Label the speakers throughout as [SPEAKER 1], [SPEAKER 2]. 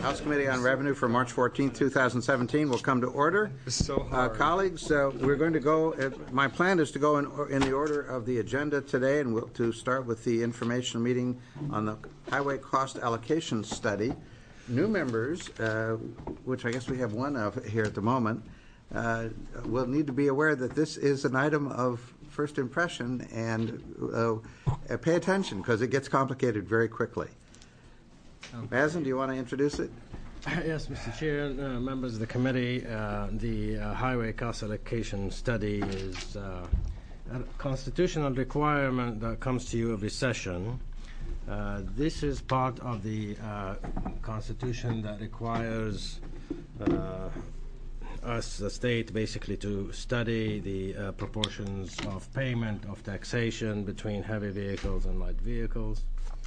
[SPEAKER 1] House Committee on Revenue for March 14, 2017 will come to order.
[SPEAKER 2] So hard.
[SPEAKER 1] Colleagues, we're going to go, my plan is to go in the order of the agenda today, and to start with the informational meeting on the Highway Cost Allocation Study. New members, which I guess we have one of here at the moment, will need to be aware that this is an item of first impression, and pay attention because it gets complicated very quickly. Mazen, do you want to introduce it?
[SPEAKER 3] Yes, Mr. Chair, members of the committee, the Highway Cost Allocation Study is a constitutional requirement that comes to you every session. This is part of the Constitution that requires us, the state, basically to study the proportions of payment of taxation between heavy vehicles and light vehicles.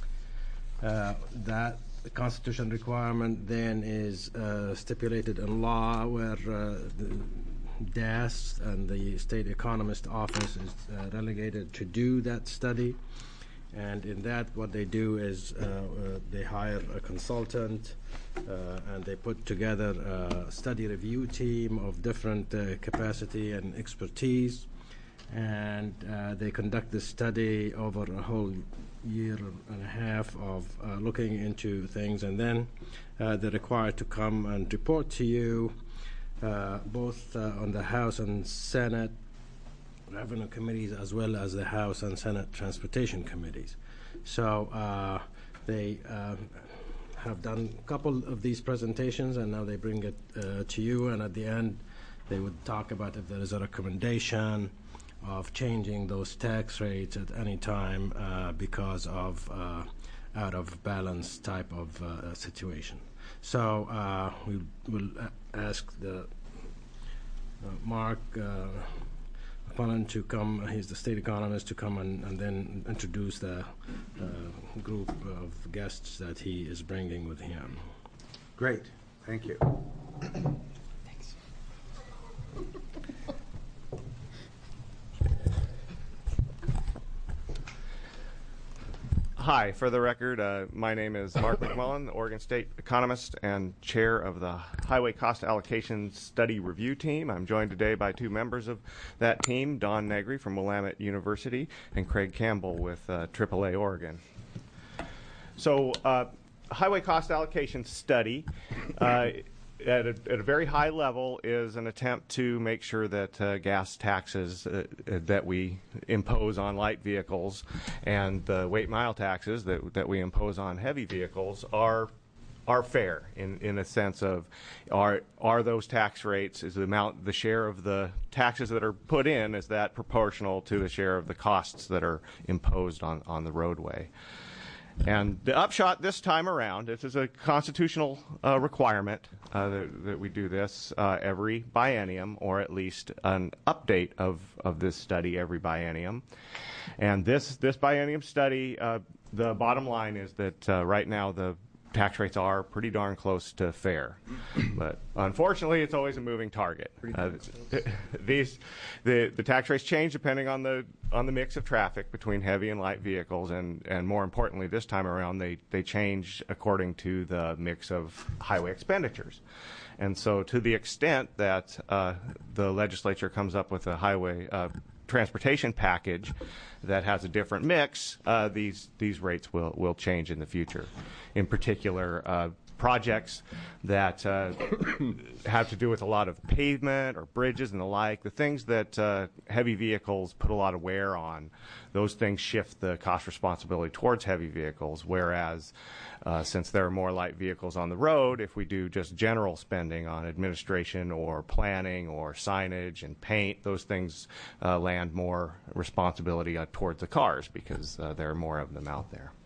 [SPEAKER 3] That constitutional requirement then is stipulated in law, where the DAS and the State Economist Office is relegated to do that study. And in that, what they do is they hire a consultant and they put together a study review team of different capacity and expertise. And they conduct this study over a whole year and a half of looking into things. And then they're required to come and report to you both on the House and Senate Revenue Committees, as well as the House and Senate Transportation Committees. So they have done a couple of these presentations, and now they bring it to you, and at the end they would talk about if there is a recommendation of changing those tax rates at any time because of out of balance type of situation. So we will ask the Mark Cullen to come. He's the state economist, to come and then introduce the group of guests that he is bringing with him.
[SPEAKER 1] Great. Thank you.
[SPEAKER 3] Thanks.
[SPEAKER 4] Hi, for the record, my name is Mark McMullen, the Oregon State economist and chair of the Highway Cost Allocation Study Review Team. I'm joined today by two members of that team, Don Negri from Willamette University and Craig Campbell with AAA Oregon. So, Highway Cost Allocation Study, at a very high level, is an attempt to make sure that gas taxes that we impose on light vehicles and the weight mile taxes that we impose on heavy vehicles are fair in a sense of are those tax rates, is the share of the taxes that are put in, is that proportional to the share of the costs that are imposed on the roadway. And the upshot this time around, this is a constitutional requirement that we do this every biennium, or at least an update of this study every biennium. And this biennium study, the bottom line is that right now the tax rates are pretty darn close to fair, but unfortunately, it's always a moving target. The tax rates change depending on the mix of traffic between heavy and light vehicles, and more importantly, this time around, they change according to the mix of highway expenditures. And so, to the extent that the legislature comes up with a highway transportation package that has a different mix, these rates will change in the future. In particular, projects that have to do with a lot of pavement or bridges and the like, the things that heavy vehicles put a lot of wear on, those things shift the cost responsibility towards heavy vehicles, whereas since there are more light vehicles on the road, if we do just general spending on administration or planning or signage and paint, those things land more responsibility towards the cars because there are more of them out there.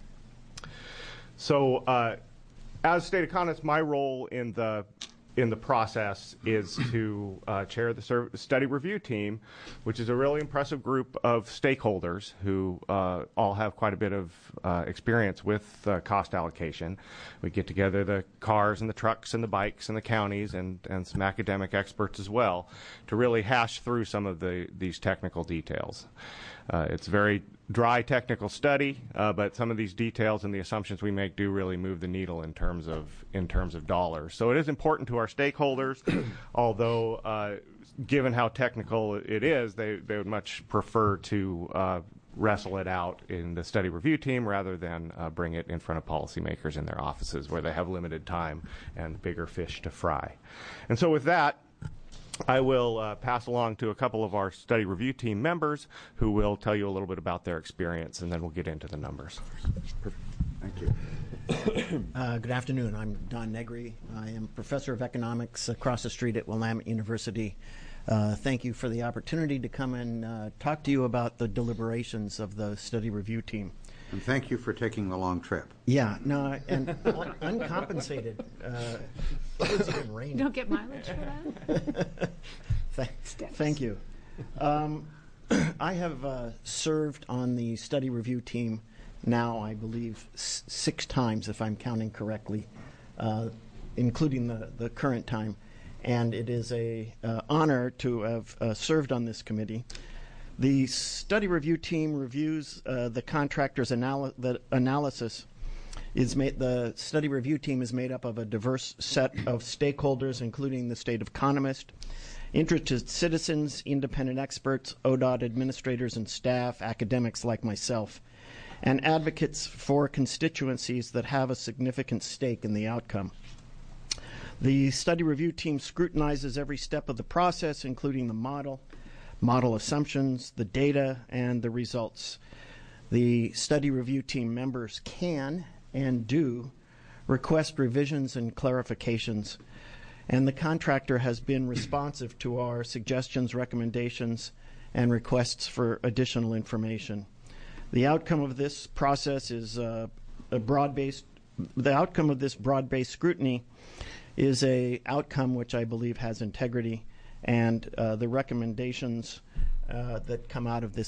[SPEAKER 4] So as state economist, my role in the process is to chair the study review team, which is a really impressive group of stakeholders who all have quite a bit of experience with cost allocation. We get together the cars and the trucks and the bikes and the counties and some academic experts as well to really hash through some of these technical details. It's very dry technical study, but some of these details and the assumptions we make do really move the needle in terms of dollars. So it is important to our stakeholders, although given how technical it is, they would much prefer to wrestle it out in the study review team rather than bring it in front of policymakers in their offices where they have limited time and bigger fish to fry. And so with that, I will pass along to a couple of our study review team members who will tell you a little bit about their experience, and then we'll get into the numbers.
[SPEAKER 1] Perfect. Thank you.
[SPEAKER 2] Good afternoon. I'm Don Negri. I am professor of economics across the street at Willamette University. Thank you for the opportunity to come and talk to you about the deliberations of the study review team.
[SPEAKER 1] And thank you for taking the long trip.
[SPEAKER 2] Yeah, no, and uncompensated. It's even raining.
[SPEAKER 5] You don't get mileage for that?
[SPEAKER 2] Thank you. I have served on the study review team now, I believe, 6 times, if I'm counting correctly, including the current time. And it is an honor to have served on this committee. The study review team reviews the contractor's analysis. The study review team is made up of a diverse set of stakeholders, including the state economist, interested citizens, independent experts, ODOT administrators and staff, academics like myself, and advocates for constituencies that have a significant stake in the outcome. The study review team scrutinizes every step of the process, including the model assumptions, the data, and the results. The study review team members can and do request revisions and clarifications, and the contractor has been responsive to our suggestions, recommendations, and requests for additional information. The outcome of this process is the outcome of this broad-based scrutiny is a outcome which I believe has integrity, and the recommendations that come out of this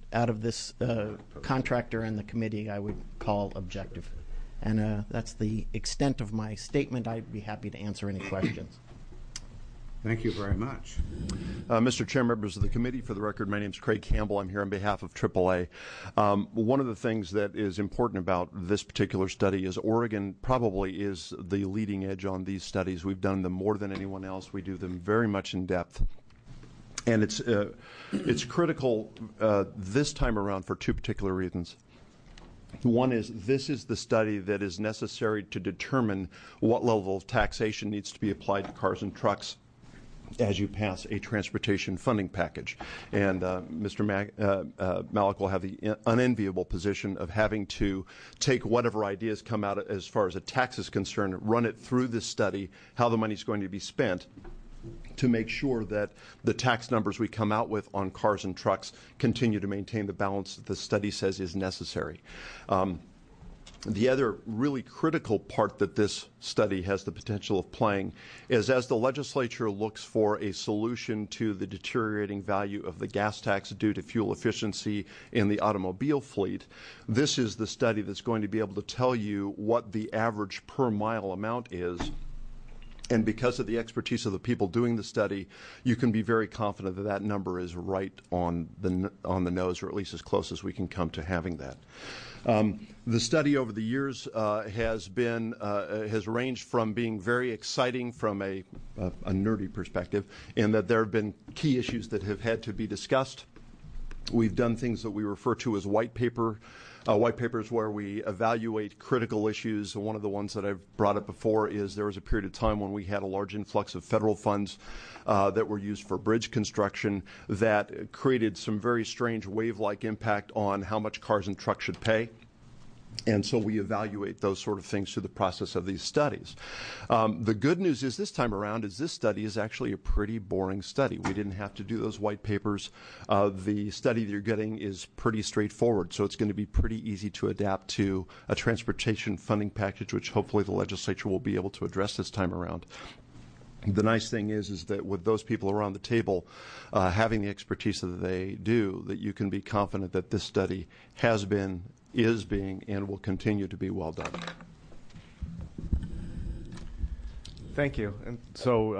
[SPEAKER 2] contractor and the committee I would call objective. And that's the extent of my statement. I'd be happy to answer any questions.
[SPEAKER 1] Thank you very much.
[SPEAKER 6] Mr. Chair, members of the committee, for the record, my name is Craig Campbell. I'm here on behalf of AAA. One of the things that is important about this particular study is Oregon probably is the leading edge on these studies. We've done them more than anyone else. We do them very much in depth. And it's critical this time around for 2 particular reasons. One is this is the study that is necessary to determine what level of taxation needs to be applied to cars and trucks as you pass a transportation funding package. And Mr. Malik will have the unenviable position of having to take whatever ideas come out as far as a tax is concerned, run it through this study, how the money is going to be spent, to make sure that the tax numbers we come out with on cars and trucks continue to maintain the balance that the study says is necessary. The other really critical part that this study has the potential of playing is as the legislature looks for a solution to the deteriorating value of the gas tax due to fuel efficiency in the automobile fleet, this is the study that's going to be able to tell you what the average per mile amount is. And because of the expertise of the people doing the study, you can be very confident that that number is right on the nose, or at least as close as we can come to having that. The study over the years has ranged from being very exciting from a nerdy perspective, in that there have been key issues that have had to be discussed. We've done things that we refer to as white papers where we evaluate critical issues. One of the ones that I've brought up before is there was a period of time when we had a large influx of federal funds that were used for bridge construction that created some very strange wave-like impact on how much cars and trucks should pay. And so we evaluate those sort of things through the process of these studies. The good news is this time around is this study is actually a pretty boring study. We didn't have to do those white papers. The study that you're getting is pretty straightforward, so it's going to be pretty easy to adapt to a transportation funding package, which hopefully the legislature will be able to address this time around. The nice thing is that with those people around the table having the expertise that they do, that you can be confident that this study has been, is being, and will continue to be well done.
[SPEAKER 4] Thank you. And so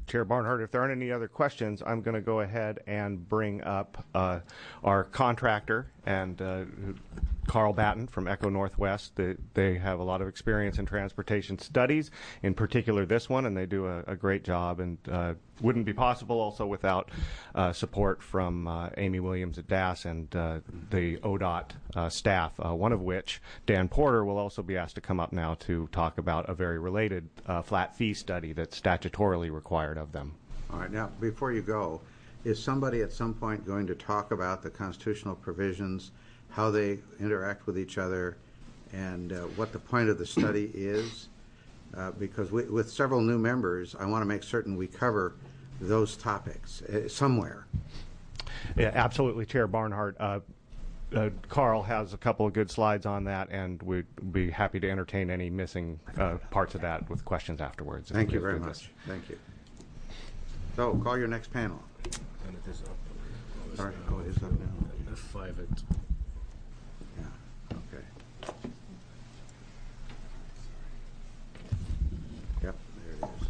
[SPEAKER 4] Chair Barnhart, if there aren't any other questions, I'm going to go ahead and bring up our contractor and Carl Batten from Echo Northwest. They have a lot of experience in transportation studies, in particular this one, and they do a great job, and wouldn't be possible also without support from Amy Williams at DAS and the ODOT staff, one of which, Dan Porter, will also be asked to come up now to talk about a very related flat fee study that's statutorily required of them.
[SPEAKER 1] All right, now, before you go, is somebody at some point going to talk about the constitutional provisions, how they interact with each other, and what the point of the study is? Because with several new members, I want to make certain we cover those topics somewhere.
[SPEAKER 4] Yeah, absolutely, Chair Barnhart. Carl has a couple of good slides on that, and we'd be happy to entertain any missing parts of that with questions afterwards.
[SPEAKER 1] Thank you very much. Thank you. So, call your next panel.
[SPEAKER 3] And it is up.
[SPEAKER 1] All right. Oh, it is up now.
[SPEAKER 3] F5 it.
[SPEAKER 1] Yeah. Okay. Yep, there it is.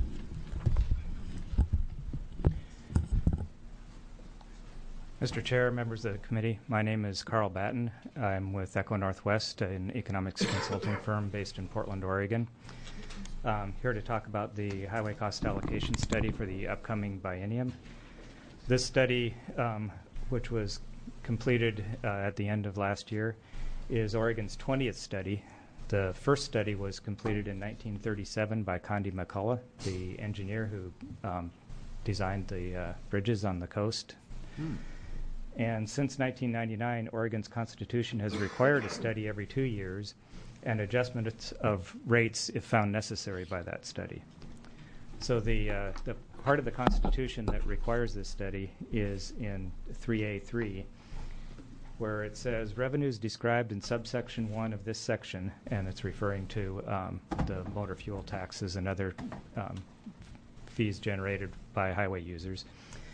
[SPEAKER 7] Mr. Chair, members of the committee, my name is Carl Batten. I'm with Echo Northwest, an economics consulting firm based in Portland, Oregon. Here to talk about the highway cost allocation study for the upcoming biennium. This study, which was completed at the end of last year, is Oregon's 20th study. The first study was completed in 1937 by Condi McCullough, the engineer who designed the bridges on the coast. And since 1999, Oregon's Constitution has required a study every 2 years and adjustments of rates if found necessary by that study. So the part of the Constitution that requires this study is in 3A3, where it says revenues described in subsection 1 of this section, and it's referring to the motor fuel taxes and other fees generated by highway users,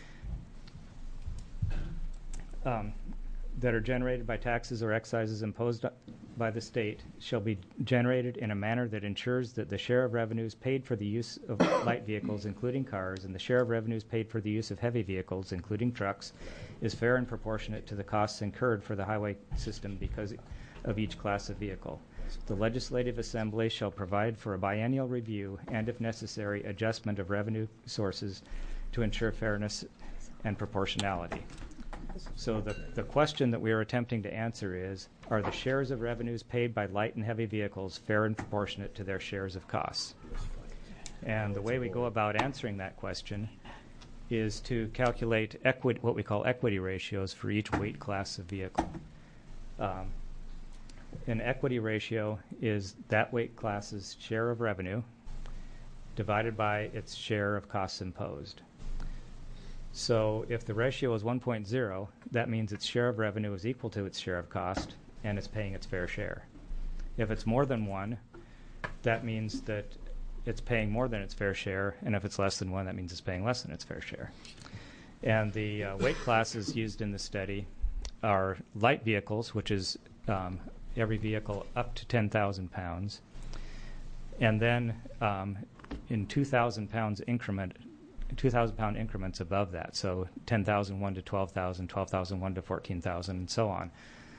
[SPEAKER 7] that are generated by taxes or excises imposed by the state shall be generated in a manner that ensures that the share of revenues paid for the use of light vehicles, including cars, and the share of revenues paid for the use of heavy vehicles, including trucks, is fair and proportionate to the costs incurred for the highway system because of each class of vehicle. The Legislative Assembly shall provide for a biennial review and, if necessary, adjustment of revenue sources to ensure fairness and proportionality. So the question that we are attempting to answer is, are the shares of revenues paid by light and heavy vehicles fair and proportionate to their shares of costs? And the way we go about answering that question is to calculate what we call equity ratios for each weight class of vehicle. An equity ratio is that weight class's share of revenue divided by its share of costs imposed. So if the ratio is 1.0, that means its share of revenue is equal to its share of cost, and it's paying its fair share. If it's more than 1, that means that it's paying more than its fair share, and if it's less than 1, that means it's paying less than its fair share. And the weight classes used in the study are light vehicles, which is every vehicle up to 10,000 pounds, and then in 2,000 pound increments above that, so 10,001 to 12,000, 12,001 to 14,000, and so on,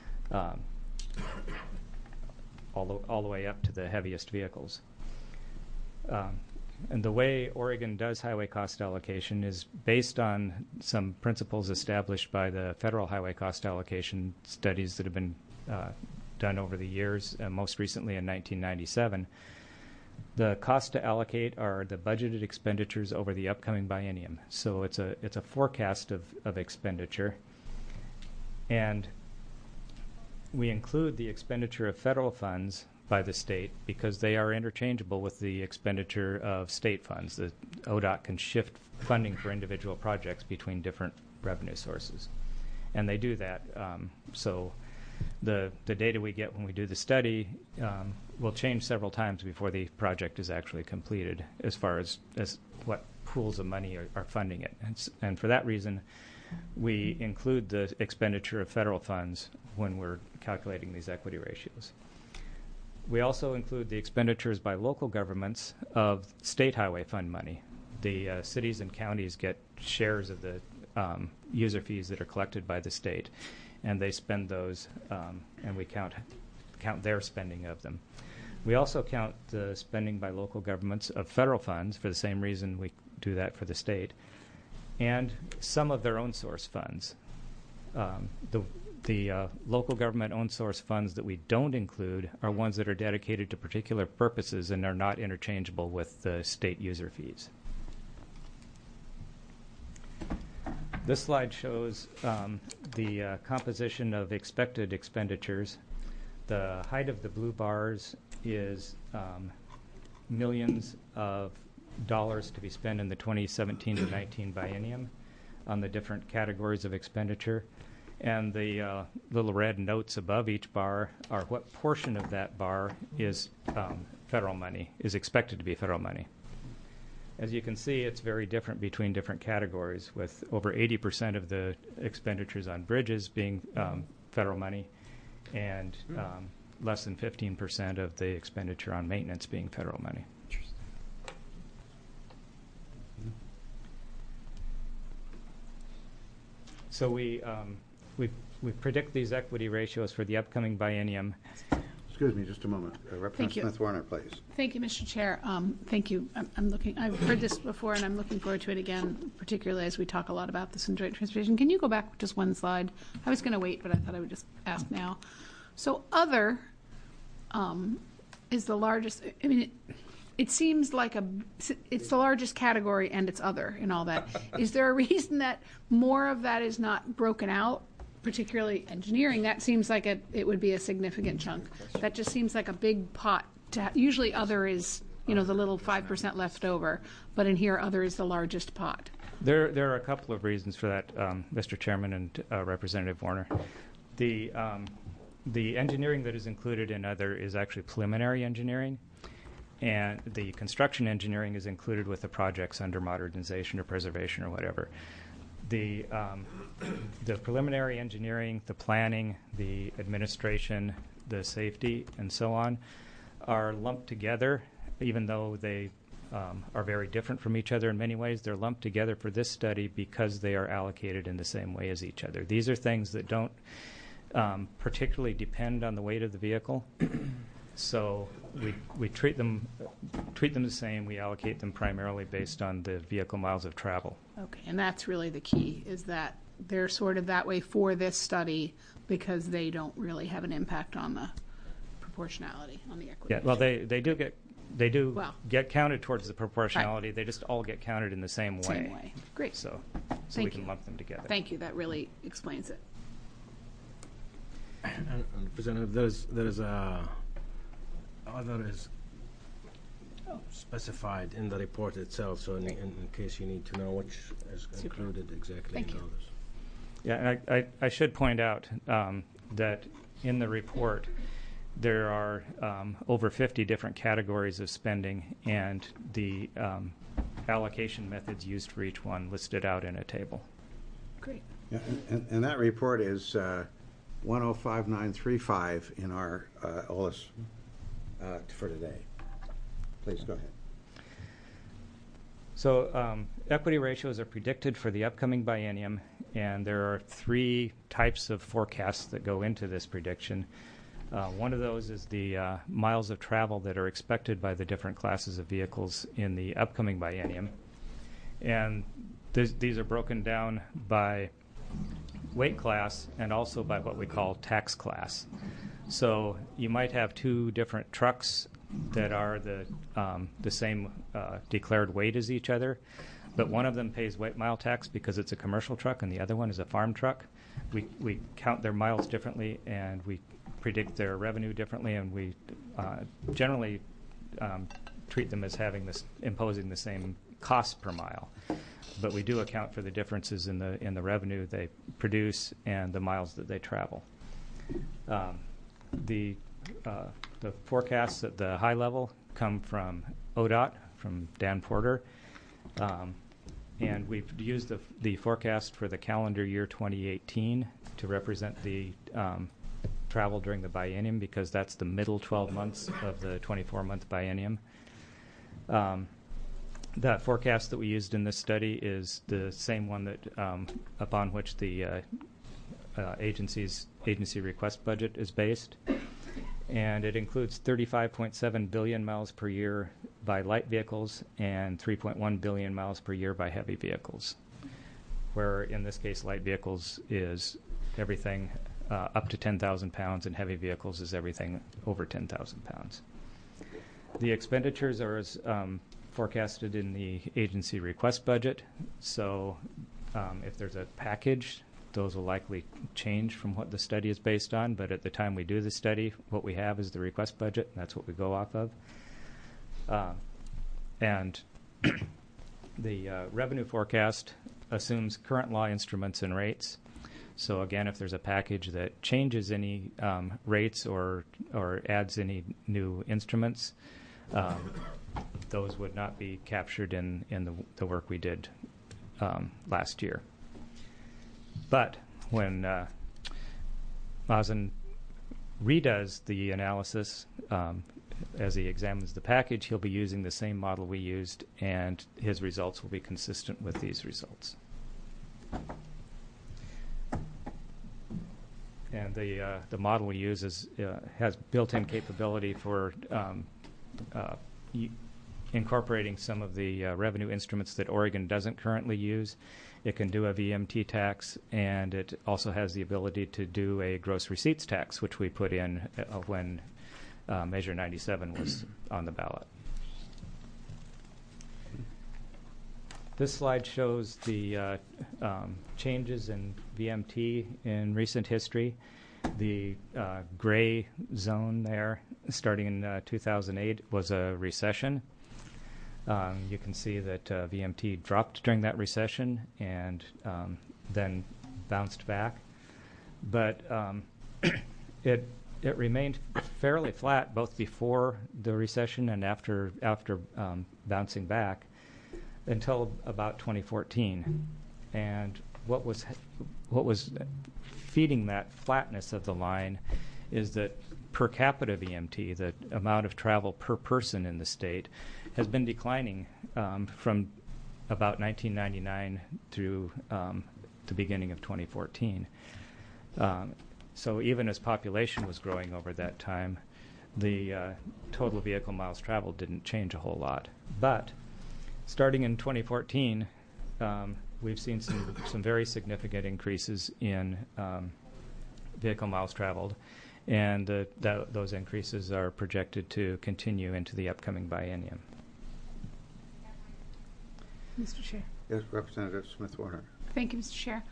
[SPEAKER 7] all the way up to the heaviest vehicles. And the way Oregon does highway cost allocation is based on some principles established by the federal highway cost allocation studies that have been done over the years, most recently in 1997. The costs to allocate are the budgeted expenditures over the upcoming biennium. So it's a forecast of expenditure, and we include the expenditure of federal funds by the state because they are interchangeable with the expenditure of state funds. The ODOT can shift funding for individual projects between different revenue sources, and they do that. So the data we get when we do the study will change several times before the project is actually completed as far as what pools of money are funding it. And for that reason, we include the expenditure of federal funds when we're calculating these equity ratios. We also include the expenditures by local governments of state highway fund money. the cities and counties get shares of the user fees that are collected by the state, and they spend those, and we count their spending of them. We also count the spending by local governments of federal funds for the same reason we do that for the state, and some of their own source funds. The local government own source funds that we don't include are ones that are dedicated to particular purposes and are not interchangeable with the state user fees. This slide shows the composition of expected expenditures. The height of the blue bars is millions of dollars to be spent in the 2017 to 19 biennium on the different categories of expenditure. And the little red notes above each bar are what portion of that bar is federal money, is expected to be federal money. As you can see, it's very different between different categories, with over 80% of the expenditures on bridges being federal money, and less than 15% of the expenditure on maintenance being federal money. So we predict these equity ratios for the upcoming biennium.
[SPEAKER 1] Excuse me just a moment. Representative Smith-Warner, please.
[SPEAKER 5] Thank you, Mr. Chair. Thank you. I've heard this before, and I'm looking forward to it again, particularly as we talk a lot about this in joint transportation. Can you go back just one slide? I was going to wait, but I thought I would just ask now. So other is the largest. I mean, it seems like it's the largest category, and it's other and all that. Is there a reason that more of that is not broken out? Particularly engineering, that seems like it would be a significant chunk. That just seems like a big pot. Usually other is, the little 5% left over, but in here other is the largest pot.
[SPEAKER 7] There are a couple of reasons for that, Mr. Chairman and Representative Warner. The engineering that is included in other is actually preliminary engineering, and the construction engineering is included with the projects under modernization or preservation or whatever. The preliminary engineering, the planning, the administration, the safety, and so on are lumped together, even though they are very different from each other in many ways. They're lumped together for this study because they are allocated in the same way as each other. These are things that don't particularly depend on the weight of the vehicle. So we treat them the same. We allocate them primarily based on the vehicle miles of travel.
[SPEAKER 5] Okay, and that's really the key, is that they're sort of that way for this study because they don't really have an impact on the proportionality, on the equity.
[SPEAKER 7] Yeah, well, they do get counted towards the proportionality.
[SPEAKER 5] Right.
[SPEAKER 7] They just all get counted in the same way.
[SPEAKER 5] Same way. Great.
[SPEAKER 7] So
[SPEAKER 5] Thank
[SPEAKER 7] we can
[SPEAKER 5] you.
[SPEAKER 7] lump them together.
[SPEAKER 5] Thank you. That really explains it.
[SPEAKER 3] And Representative, there is other is specified in the report itself, so in case you need to know which is included exactly in
[SPEAKER 5] Thank you.
[SPEAKER 3] others.
[SPEAKER 7] Yeah, and I should point out that in the report there are over 50 different categories of spending, and the allocation methods used for each one listed out in a table.
[SPEAKER 5] Great.
[SPEAKER 1] Yeah, and that report is 105935 in our OLS for today. Please go ahead.
[SPEAKER 7] So equity ratios are predicted for the upcoming biennium, and there are three types of forecasts that go into this prediction. One of those is the miles of travel that are expected by the different classes of vehicles in the upcoming biennium. And these are broken down by weight class and also by what we call tax class. So you might have two different trucks that are the same declared weight as each other, but one of them pays weight mile tax because it's a commercial truck, and the other one is a farm truck. We count their miles differently, and we predict their revenue differently, and we generally treat them as imposing the same cost per mile. But we do account for the differences in the revenue they produce and the miles that they travel. The forecasts at the high level come from ODOT, from Dan Porter, and we've used the forecast for the calendar year 2018 to represent the travel during the biennium, because that's the middle 12 months of the 24-month biennium. The forecast that we used in this study is the same one that upon which the agency request budget is based, and it includes 35.7 billion miles per year by light vehicles and 3.1 billion miles per year by heavy vehicles, where in this case light vehicles is everything up to 10,000 pounds and heavy vehicles is everything over 10,000 pounds. The expenditures are as forecasted in the agency request budget, so if there's a package, those will likely change from what the study is based on, but at the time we do the study, what we have is the request budget, and that's what we go off of. And the revenue forecast assumes current law instruments and rates. So again, if there's a package that changes any rates or adds any new instruments, those would not be captured in the work we did last year. But when Mazen redoes the analysis, as he examines the package, he'll be using the same model we used, and his results will be consistent with these results. And the model we use has built-in capability for incorporating some of the revenue instruments that Oregon doesn't currently use. It can do a VMT tax, and it also has the ability to do a gross receipts tax, which we put in when Measure 97 was on the ballot. This slide shows the changes in VMT in recent history. The gray zone there, starting in 2008, was a recession. You can see that VMT dropped during that recession and then bounced back. But it remained fairly flat both before the recession and after bouncing back until about 2014. And what was feeding that flatness of the line is that per capita VMT, the amount of travel per person in the state, has been declining from about 1999 through the beginning of 2014. So even as population was growing over that time, the total vehicle miles traveled didn't change a whole lot. But starting in 2014, we've seen some very significant increases in vehicle miles traveled, and those increases are projected to continue into the upcoming biennium.
[SPEAKER 5] Mr. Chair.
[SPEAKER 1] Yes, Representative Smith-Warner.
[SPEAKER 5] Thank you, Mr. Chair.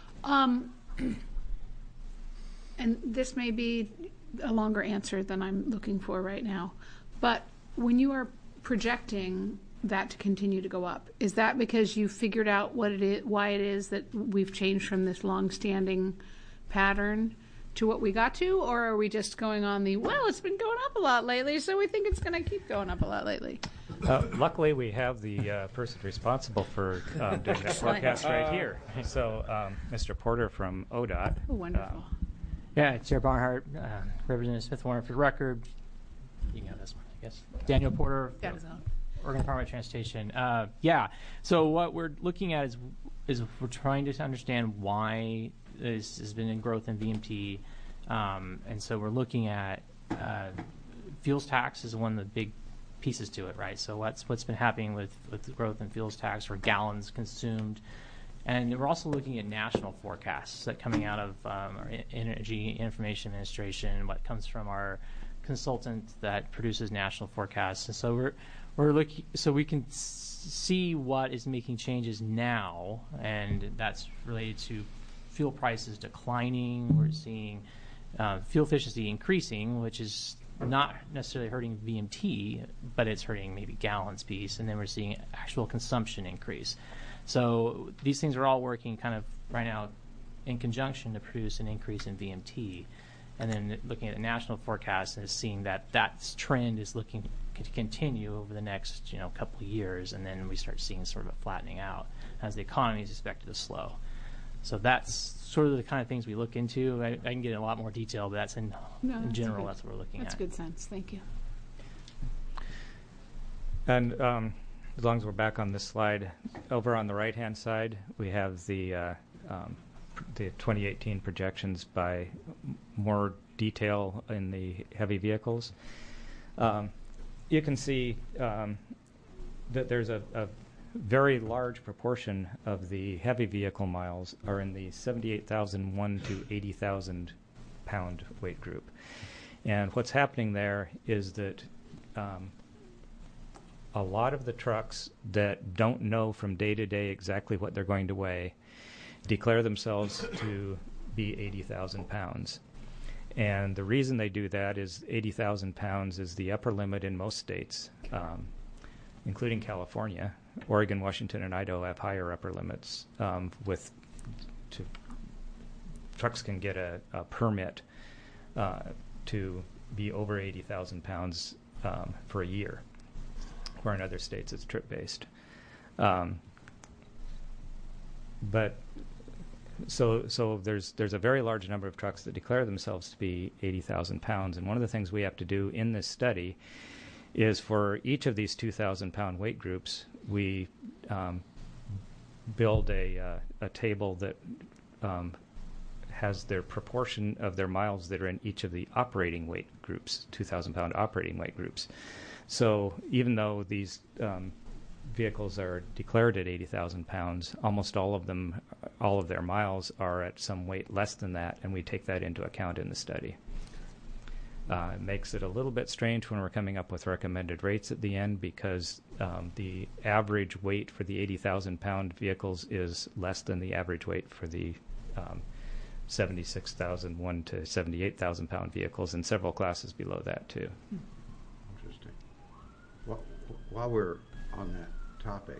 [SPEAKER 5] And this may be a longer answer than I'm looking for right now, but when you are projecting that to continue to go up, is that because you figured out what it is, why it is that we've changed from this long-standing pattern to what we got to, or are we just going on the, well, it's been going up a lot lately, so we think it's going to keep going up a lot lately?
[SPEAKER 7] Luckily, we have the person responsible for doing that forecast right here. So, Mr. Porter from ODOT.
[SPEAKER 5] Oh, wonderful.
[SPEAKER 8] Yeah, Chair Barnhart, Representative Smith-Warner, for the record. You can have this one, I guess. Daniel Porter, Oregon Department of Transportation. Yeah, so what we're looking at is we're trying to understand why there's been a growth in VMT, and so we're looking at fuels tax is one of the big pieces to it, right? So what's been happening with the growth in fuels tax or gallons consumed. And we're also looking at national forecasts that coming out of our Energy Information Administration, what comes from our consultant that produces national forecasts. And so we're looking, so we can see what is making changes now, and that's related to fuel prices declining. We're seeing fuel efficiency increasing, which is not necessarily hurting VMT, but it's hurting maybe gallons piece, and then we're seeing actual consumption increase. So these things are all working kind of right now in conjunction to produce an increase in VMT. And then looking at the national forecast and seeing that trend is looking to continue over the next couple of years, and then we start seeing sort of a flattening out as the economy is expected to slow. So that's sort of the kind of things we look into. I can get in a lot more detail, but that's in general, that's what we're looking at.
[SPEAKER 5] That's good sense. Thank you.
[SPEAKER 7] And as long as we're back on this slide, over on the right-hand side, we have the 2018 projections by more detail in the heavy vehicles. You can see that there's a very large proportion of the heavy vehicle miles are in the 78,001 to 80,000 pound weight group. And what's happening there is that a lot of the trucks that don't know from day to day exactly what they're going to weigh declare themselves to be 80,000 pounds. And the reason they do that is 80,000 pounds is the upper limit in most states, including California. Oregon, Washington, and Idaho have higher upper limits. Trucks can get a permit to be over 80,000 pounds for a year, where in other states it's trip-based. But so there's a very large number of trucks that declare themselves to be 80,000 pounds, and one of the things we have to do in this study is for each of these 2,000 pound weight groups, we build a table that has their proportion of their miles that are in each of the operating weight groups, 2,000 pound operating weight groups. So even though these vehicles are declared at 80,000 pounds, almost all of their miles are at some weight less than that, and we take that into account in the study. It makes it a little bit strange when we're coming up with recommended rates at the end, because the average weight for the 80,000 pound vehicles is less than the average weight for the 76,001 to 78,000 pound vehicles, and several classes below that too.
[SPEAKER 1] Interesting. Well, while we're on that topic,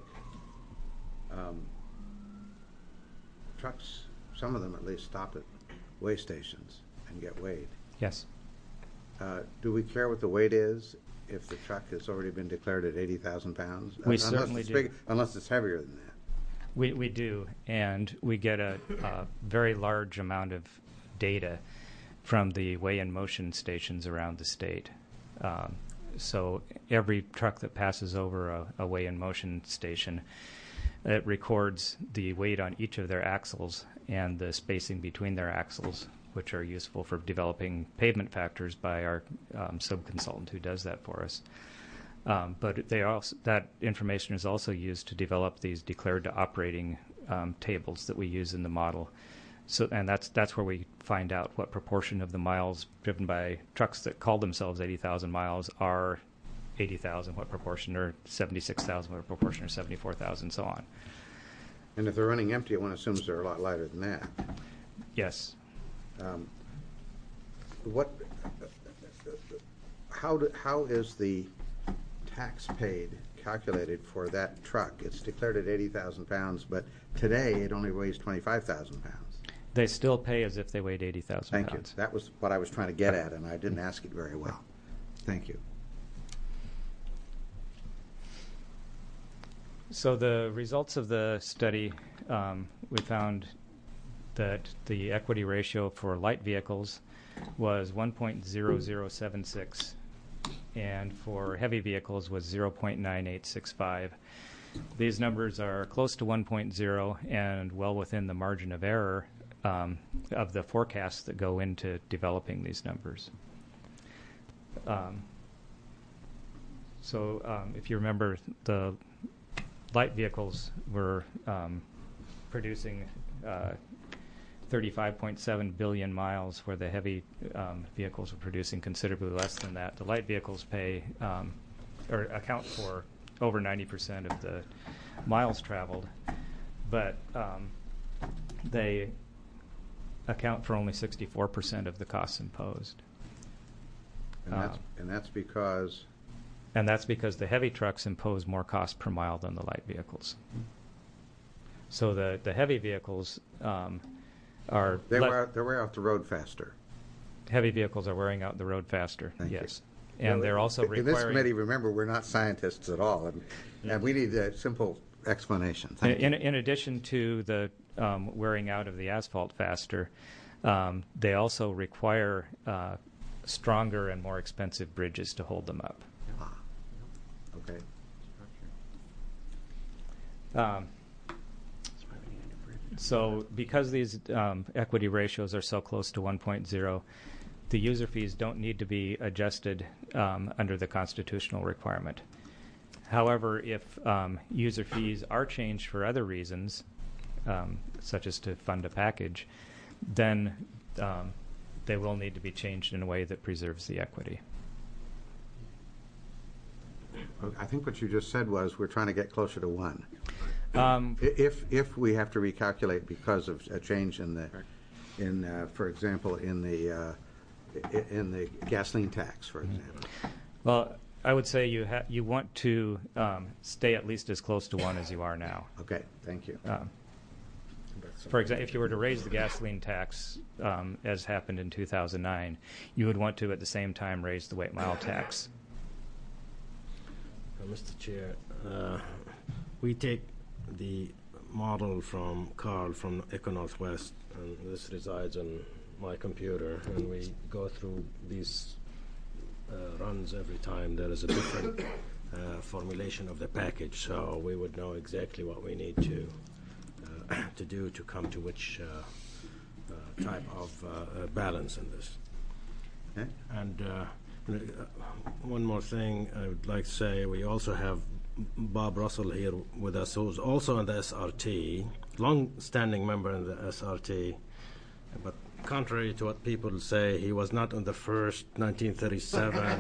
[SPEAKER 1] trucks, some of them at least, stop at weigh stations and get weighed.
[SPEAKER 7] Yes.
[SPEAKER 1] Do we care what the weight is if the truck has already been declared at 80,000 pounds?
[SPEAKER 7] We certainly do.
[SPEAKER 1] Unless it's heavier than that.
[SPEAKER 7] We do, and we get a very large amount of data from the weigh-in motion stations around the state. So every truck that passes over a weigh-in motion station, it records the weight on each of their axles and the spacing between their axles, which are useful for developing pavement factors by our sub-consultant who does that for us. But that information is also used to develop these declared to operating tables that we use in the model. So, and that's where we find out what proportion of the miles driven by trucks that call themselves 80,000 miles are 80,000, what proportion are 76,000, what proportion are 74,000, so on.
[SPEAKER 1] And if they're running empty, one assumes they're a lot lighter than that.
[SPEAKER 7] Yes.
[SPEAKER 1] How is the tax paid calculated for that truck? It's declared at 80,000 pounds, but today it only weighs 25,000 pounds.
[SPEAKER 7] They still pay as if they weighed 80,000 pounds.
[SPEAKER 1] Thank you. That was what I was trying to get at, and I didn't ask it very well. Thank you.
[SPEAKER 7] So the results of the study, we found that the equity ratio for light vehicles was 1.0076, and for heavy vehicles was 0.9865. These numbers are close to 1.0 and well within the margin of error of the forecasts that go into developing these numbers. If you remember, the light vehicles were producing 35.7 billion miles, where the heavy vehicles were producing considerably less than that. The light vehicles pay or account for over 90% of the miles traveled, but they account for only 64% of the costs imposed.
[SPEAKER 1] And that's because?
[SPEAKER 7] And that's because the heavy trucks impose more cost per mile than the light vehicles. So the heavy vehicles are...
[SPEAKER 1] They wear out the road faster.
[SPEAKER 7] Heavy vehicles are wearing out the road faster,
[SPEAKER 1] Thank
[SPEAKER 7] yes.
[SPEAKER 1] you.
[SPEAKER 7] And they're also requiring...
[SPEAKER 1] In this committee, remember, we're not scientists at all, and we need a simple explanation. Thank you.
[SPEAKER 7] In addition to the wearing out of the asphalt faster, they also require stronger and more expensive bridges to hold them up.
[SPEAKER 1] Okay.
[SPEAKER 7] So because these equity ratios are so close to 1.0, the user fees don't need to be adjusted under the constitutional requirement. However, if user fees are changed for other reasons, such as to fund a package, then they will need to be changed in a way that preserves the equity.
[SPEAKER 1] I think what you just said was we're trying to get closer to 1.
[SPEAKER 7] Um,
[SPEAKER 1] If we have to recalculate because of a change for example, in the gasoline tax, for example.
[SPEAKER 7] Well, I would say you want to stay at least as close to 1 as you are now.
[SPEAKER 1] Okay, thank you.
[SPEAKER 7] For example, if you were to raise the gasoline tax, as happened in 2009, you would want to at the same time raise the weight mile tax.
[SPEAKER 3] Mr. Chair, we take the model from Carl from Eco Northwest, and this resides on my computer, and we go through these runs every time there is a different formulation of the package, so we would know exactly what we need to do to come to which type of balance in this.
[SPEAKER 1] Okay.
[SPEAKER 3] And one more thing I would like to say, we also have Bob Russell here with us, who's also in the SRT, long-standing member in the SRT, but contrary to what people say, he was not in the first 1937.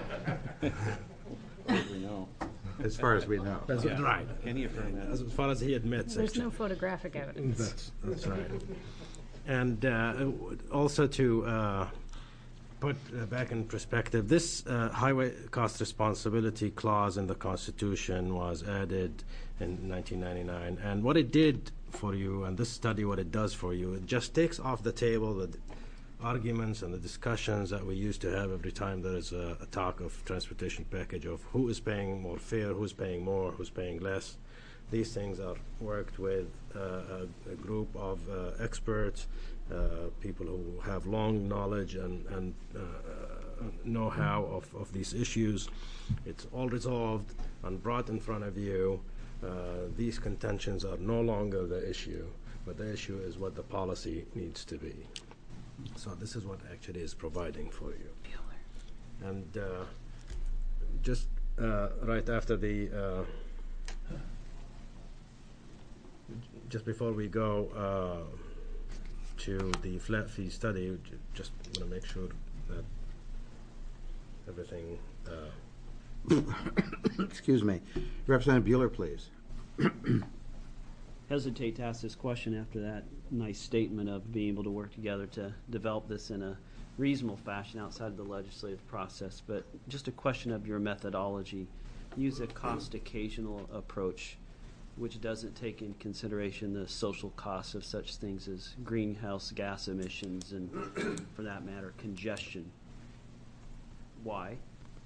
[SPEAKER 1] We know. As far as we know.
[SPEAKER 3] That's right.
[SPEAKER 1] Any affirm that?
[SPEAKER 3] As far as he admits.
[SPEAKER 9] There's no photographic evidence.
[SPEAKER 3] That's right. And also to put back in perspective, this highway cost responsibility clause in the Constitution was added in 1999. And what it did for you, and this study, what it does for you, it just takes off the table the arguments and the discussions that we used to have every time there is a talk of transportation package of who is paying more fare, who's paying more, who's paying less. These things are worked with a group of experts, people who have long knowledge and know-how of these issues. It's all resolved and brought in front of you. These contentions are no longer the issue, but the issue is what the policy needs to be. So this is what actually is providing for you. And just right after the just before we go to the flat fee study, just want to make sure that everything.
[SPEAKER 1] Excuse me. Representative Bueller, please.
[SPEAKER 10] Hesitate to ask this question after that nice statement of being able to work together to develop this in a reasonable fashion outside of the legislative process, but just a question of your methodology. Use a cost occasional approach which doesn't take in consideration the social costs of such things as greenhouse gas emissions and, for that matter, congestion. Why?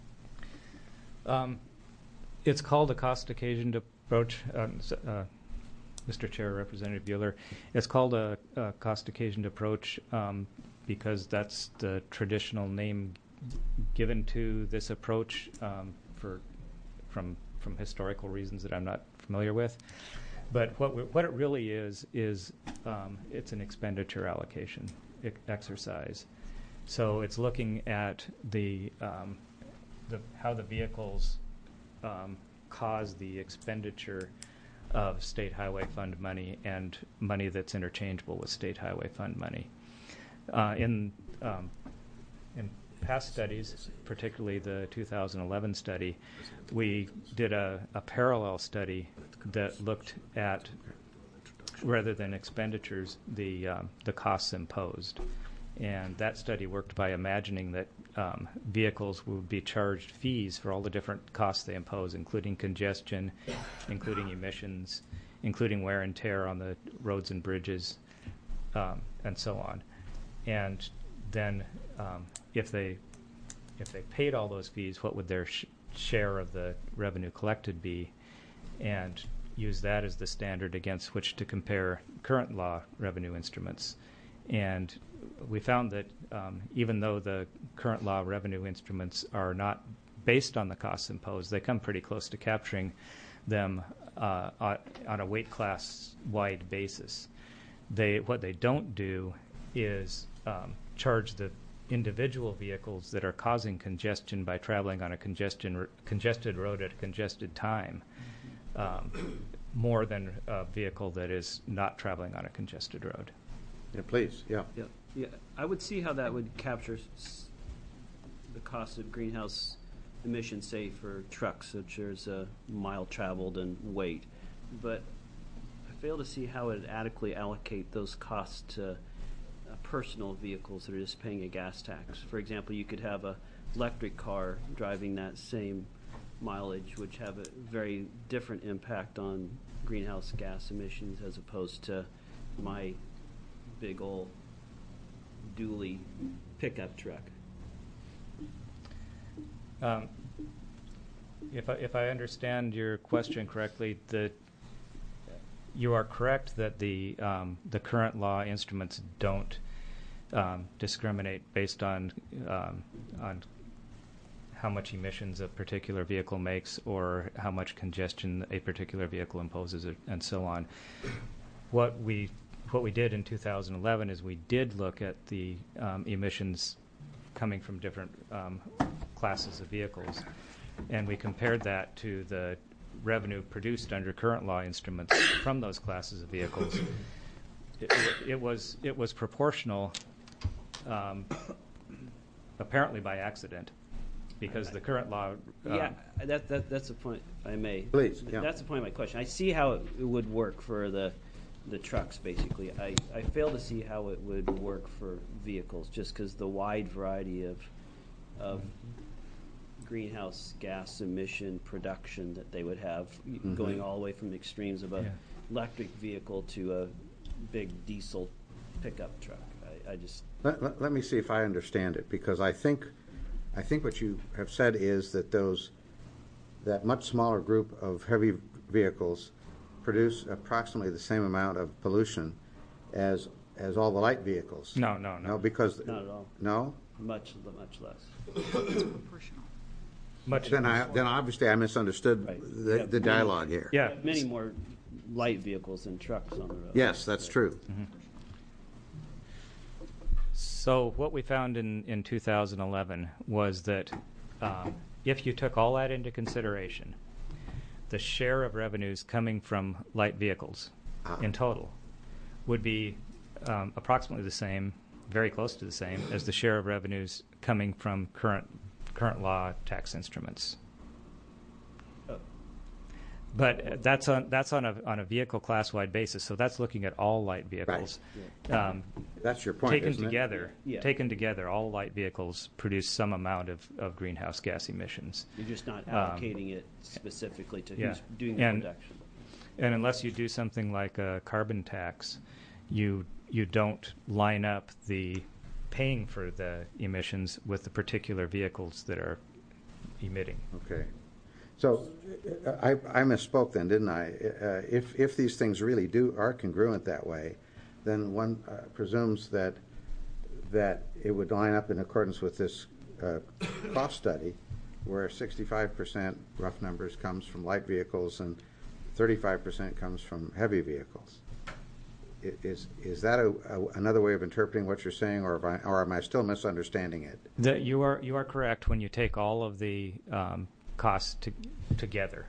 [SPEAKER 7] It's called a cost occasioned approach, Mr. Chair, Representative Bueller. It's called a cost occasioned approach because that's the traditional name given to this approach from historical reasons that I'm not familiar with. But what it really is it's an expenditure allocation exercise. So it's looking at how the vehicles cause the expenditure of state highway fund money and money that's interchangeable with state highway fund money. In past studies, particularly the 2011 study, we did a parallel study that looked at, rather than expenditures, the costs imposed. And that study worked by imagining that vehicles would be charged fees for all the different costs they impose, including congestion, including emissions, including wear and tear on the roads and bridges, and so on. And then if they paid all those fees, what would their share of the revenue collected be, and use that as the standard against which to compare current law revenue instruments. And we found that even though the current law revenue instruments are not based on the costs imposed, they come pretty close to capturing them on a weight class wide basis. What they don't do is charge the individual vehicles that are causing congestion by traveling on a congested road at a congested time more than a vehicle that is not traveling on a congested road.
[SPEAKER 1] Yeah, please, yeah.
[SPEAKER 10] Yeah, I would see how that would capture the cost of greenhouse emissions, say, for trucks, such as mile traveled and weight. But I fail to see how it would adequately allocate those costs to personal vehicles that are just paying a gas tax. For example, you could have a electric car driving that same mileage, which have a very different impact on greenhouse gas emissions as opposed to my big old dually pickup truck.
[SPEAKER 7] If I understand your question correctly, you are correct that the current law instruments don't discriminate based on how much emissions a particular vehicle makes or how much congestion a particular vehicle imposes, and so on. What we did in 2011 is we did look at the emissions coming from different classes of vehicles, and we compared that to the revenue produced under current law instruments from those classes of vehicles. It was proportional, apparently by accident, because the current law.
[SPEAKER 10] That's the point. If I may.
[SPEAKER 1] Please. Yeah.
[SPEAKER 10] That's the point of my question. I see how it would work for the trucks, basically. I fail to see how it would work for vehicles, just because the wide variety of greenhouse gas emission production that they would have, going all the way from the extremes of a electric vehicle to a big diesel pickup truck. I just
[SPEAKER 1] let me see if I understand it, because I think what you have said is that that much smaller group of heavy vehicles produce approximately the same amount of pollution as all the light vehicles.
[SPEAKER 7] No,
[SPEAKER 1] because
[SPEAKER 10] not at all.
[SPEAKER 1] No,
[SPEAKER 10] much less.
[SPEAKER 5] It's proportional.
[SPEAKER 1] Then obviously I misunderstood the dialogue here.
[SPEAKER 7] Yeah,
[SPEAKER 10] many more light vehicles than trucks on the road.
[SPEAKER 1] Yes, that's true.
[SPEAKER 7] Mm-hmm. So what we found in 2011 was that if you took all that into consideration, the share of revenues coming from light vehicles in total would be approximately the same, very close to the same, as the share of revenues coming from current law tax instruments. But that's on a vehicle class-wide basis, so that's looking at all light vehicles.
[SPEAKER 1] Right. That's your point,
[SPEAKER 7] taken
[SPEAKER 1] isn't
[SPEAKER 7] together,
[SPEAKER 10] it?
[SPEAKER 7] Taken together, all light vehicles produce some amount of greenhouse gas emissions.
[SPEAKER 10] You're just not allocating it specifically to who's doing the production.
[SPEAKER 7] And unless you do something like a carbon tax, you don't line up the paying for the emissions with the particular vehicles that are emitting.
[SPEAKER 1] Okay. So I misspoke then, didn't I? If these things really are congruent that way, then one presumes that it would line up in accordance with this cost study, where 65% rough numbers comes from light vehicles and 35% comes from heavy vehicles. Is that another way of interpreting what you're saying, or am I still misunderstanding it?
[SPEAKER 7] You are correct when you take all of the costs together.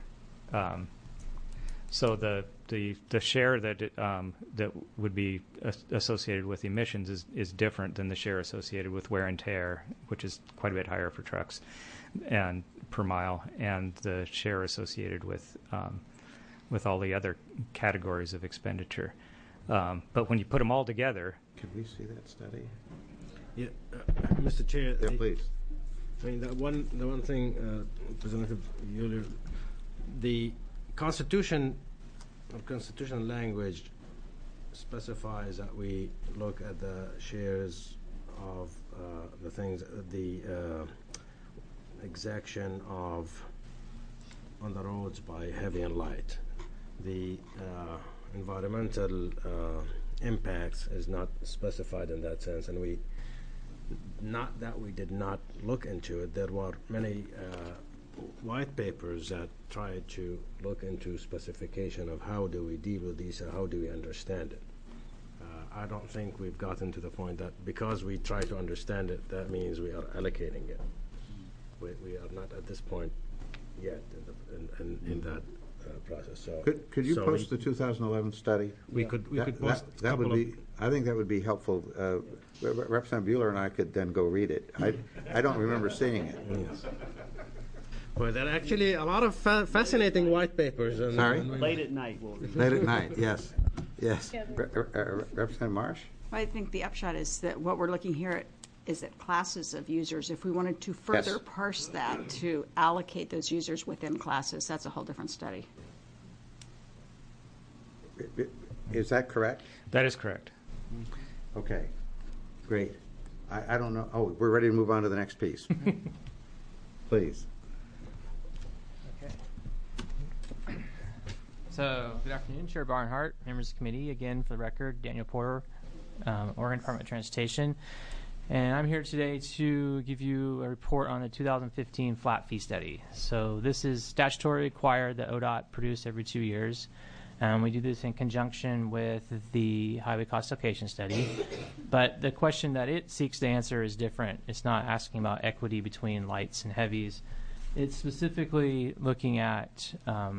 [SPEAKER 7] So the share that would be associated with emissions is different than the share associated with wear and tear, which is quite a bit higher for trucks and per mile, and the share associated with all the other categories of expenditure. But when you put them all together,
[SPEAKER 1] can we see that study?
[SPEAKER 3] Yeah, Mr. Chair.
[SPEAKER 1] Yeah, please.
[SPEAKER 3] I mean, the one thing, Representative Euler, the constitutional language specifies that we look at the shares of the things, the exaction of on the roads by heavy and light. The environmental impacts is not specified in that sense, and we did not look into it. There were many white papers that try to look into specification of how do we deal with these and how do we understand it. I don't think we've gotten to the point that because we try to understand it, that means we are allocating it. We are not at this point yet in that process. So
[SPEAKER 1] Could you post the 2011 study?
[SPEAKER 3] We could post
[SPEAKER 1] that would be. I think that would be helpful. Representative Bueller and I could then go read it. I don't remember seeing it.
[SPEAKER 3] Yes. Well, there are actually a lot of fascinating white papers. And,
[SPEAKER 1] Sorry?
[SPEAKER 10] Late at night, we'll read.
[SPEAKER 1] Late at night, yes. Yes. Representative Marsh?
[SPEAKER 9] I think the upshot is that what we're looking here at is at classes of users. If we wanted to further
[SPEAKER 1] Yes.
[SPEAKER 9] parse that to allocate those users within classes, that's a whole different study.
[SPEAKER 1] Is that correct?
[SPEAKER 7] That is correct.
[SPEAKER 1] Okay, great. I don't know. Oh, we're ready to move on to the next piece. Please.
[SPEAKER 8] Okay. So, good afternoon, Chair Barnhart, members of the committee. Again, for the record, Daniel Porter, Oregon Department of Transportation. And I'm here today to give you a report on the 2015 flat fee study. So this is statutory required that ODOT produce every 2 years. We do this in conjunction with the highway cost allocation study. But the question that it seeks to answer is different. It's not asking about equity between lights and heavies. It's specifically looking at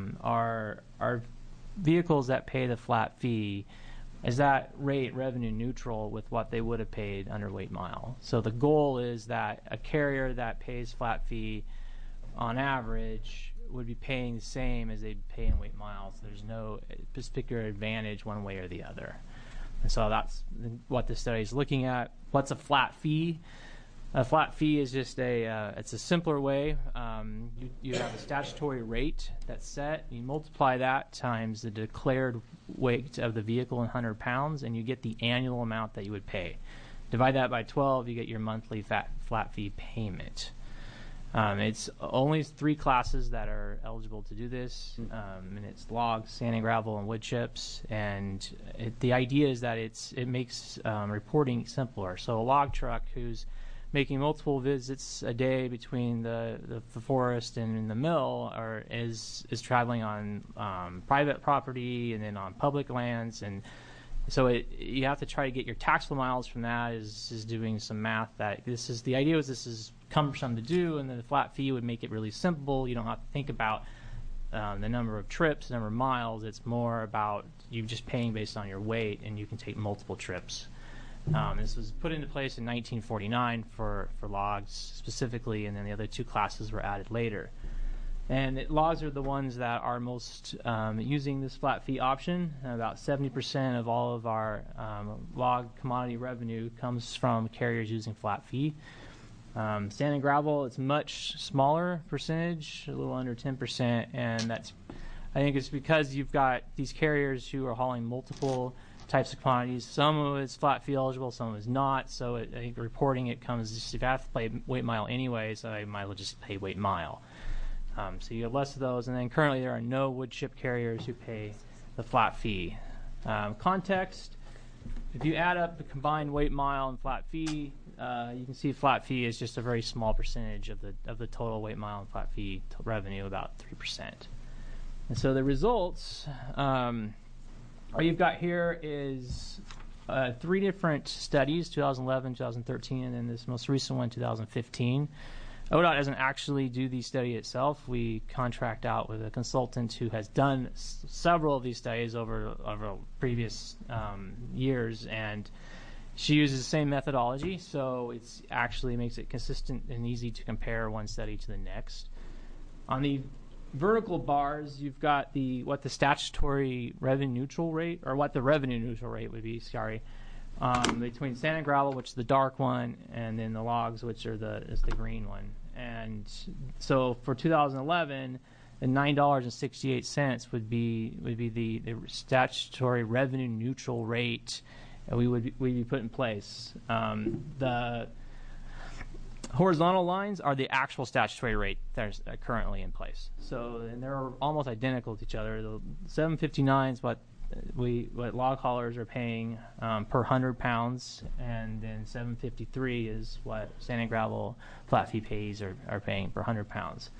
[SPEAKER 8] our vehicles that pay the flat fee. Is that rate revenue neutral with what they would have paid under weight mile? So the goal is that a carrier that pays flat fee on average would be paying the same as they'd pay in weight miles. There's no particular advantage one way or the other. And so that's what the study is looking at. What's a flat fee? A flat fee is just it's a simpler way. You have a statutory rate that's set. You multiply that times the declared weight of the vehicle in 100 pounds, and you get the annual amount that you would pay. Divide that by 12, you get your monthly flat fee payment. It's only 3 classes that are eligible to do this, and it's logs, sand and gravel, and wood chips. And the idea is that it makes reporting simpler. So a log truck who's making multiple visits a day between the forest and the mill is traveling on private property and then on public lands, and so you have to try to get your taxable miles from that is doing some math. That the idea was this is cumbersome to do, and then the flat fee would make it really simple. You don't have to think about the number of trips, the number of miles. It's more about you just paying based on your weight, and you can take multiple trips. This was put into place in 1949 for logs specifically, and then the other 2 classes were added later. And logs are the ones that are most using this flat fee option. About 70% of all of our log commodity revenue comes from carriers using flat fee. Sand and gravel, it's much smaller percentage, a little under 10%, and I think it's because you've got these carriers who are hauling multiple types of commodities. Some of it's flat fee eligible, some of it's not. So I think reporting it comes just if I have to pay weight mile anyway, so I might as well just pay weight mile. So you have less of those, and then currently there are no wood chip carriers who pay the flat fee. Context: if you add up the combined weight mile and flat fee, you can see flat fee is just a very small percentage of the total weight mile and flat fee revenue, about 3%. And so the results. What you've got here is 3 different studies, 2011, 2013, and then this most recent one, 2015. ODOT doesn't actually do the study itself. We contract out with a consultant who has done several of these studies over previous years, and she uses the same methodology, so it actually makes it consistent and easy to compare one study to the next. On the vertical bars, you've got what the statutory revenue neutral rate, or what the revenue neutral rate would be, between sand and gravel, which is the dark one, and then the logs, which is the green one. And so for 2011, the $9.68 would be the statutory revenue neutral rate we'd be put in place. The horizontal lines are the actual statutory rate that's currently in place. So, and they're almost identical to each other. The 759 is what log haulers are paying per 100 pounds, and then 753 is what sand and gravel flat fee pays are paying per 100 pounds.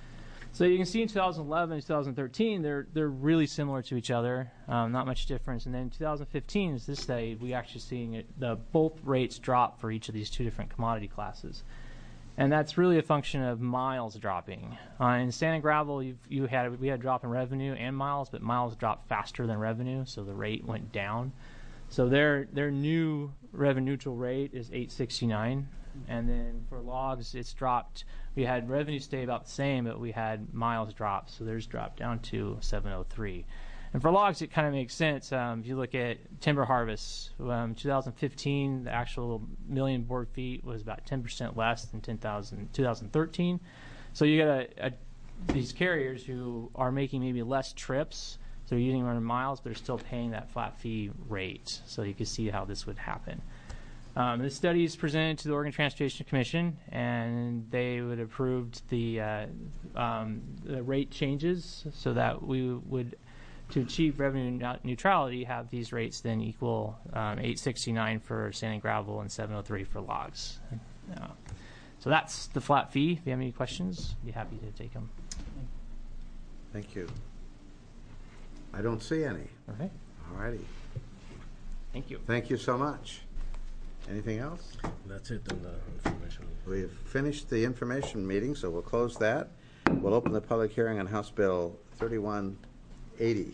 [SPEAKER 8] So you can see in 2011 and 2013, they're really similar to each other, not much difference. And then in 2015 is this study, we actually seeing both rates drop for each of these two different commodity classes. And that's really a function of miles dropping. In sand and gravel, we had a drop in revenue and miles, but miles dropped faster than revenue, so the rate went down. So their new revenue neutral rate is $8.69, and then for logs, it's dropped. We had revenue stay about the same, but we had miles drop, so theirs dropped down to $7.03. And for logs, it kind of makes sense. If you look at timber harvests, 2015, the actual million board feet was about 10% less than 2013. So you got these carriers who are making maybe less trips, so they're using more miles, but they're still paying that flat fee rate. So you can see how this would happen. This study is presented to the Oregon Transportation Commission, and they would approved the rate changes so that we would, to achieve revenue neutrality, have these rates then equal $8.69 for sand and gravel and $7.03 for logs. So that's the flat fee. If you have any questions, I'd be happy to take them.
[SPEAKER 1] Thank you. I don't see any.
[SPEAKER 8] Okay.
[SPEAKER 1] All righty.
[SPEAKER 8] Thank you.
[SPEAKER 1] Thank you so much. Anything else?
[SPEAKER 3] That's it on the information.
[SPEAKER 1] We've finished the information meeting, so we'll close that. We'll open the public hearing on House Bill 3180.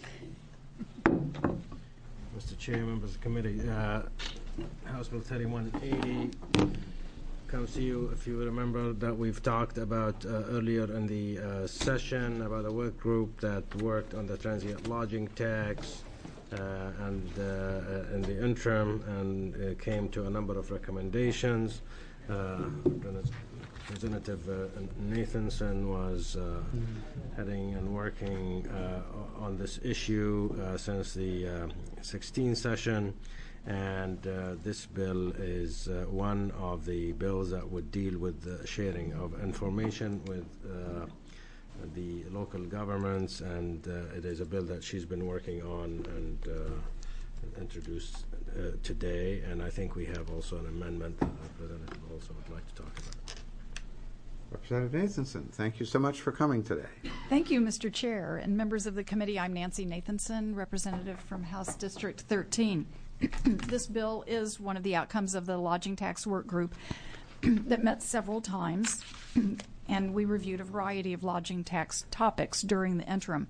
[SPEAKER 3] Mr. Chair, members of the committee, House Bill 3180 comes to you, if you remember, that we've talked about earlier in the session about a work group that worked on the transient lodging tax and in the interim, and came to a number of recommendations. Representative Nathanson was heading and working on this issue since the 16 session, and this bill is one of the bills that would deal with the sharing of information with the local governments, and it is a bill that she's been working on and introduced today, and I think we have also an amendment that the Representative also would like to talk about.
[SPEAKER 1] Representative Nathanson, thank you so much for coming today.
[SPEAKER 11] Thank you, Mr. Chair, and members of the committee. I'm Nancy Nathanson, representative from House District 13. This bill is one of the outcomes of the lodging tax work group that met several times, and we reviewed a variety of lodging tax topics during the interim.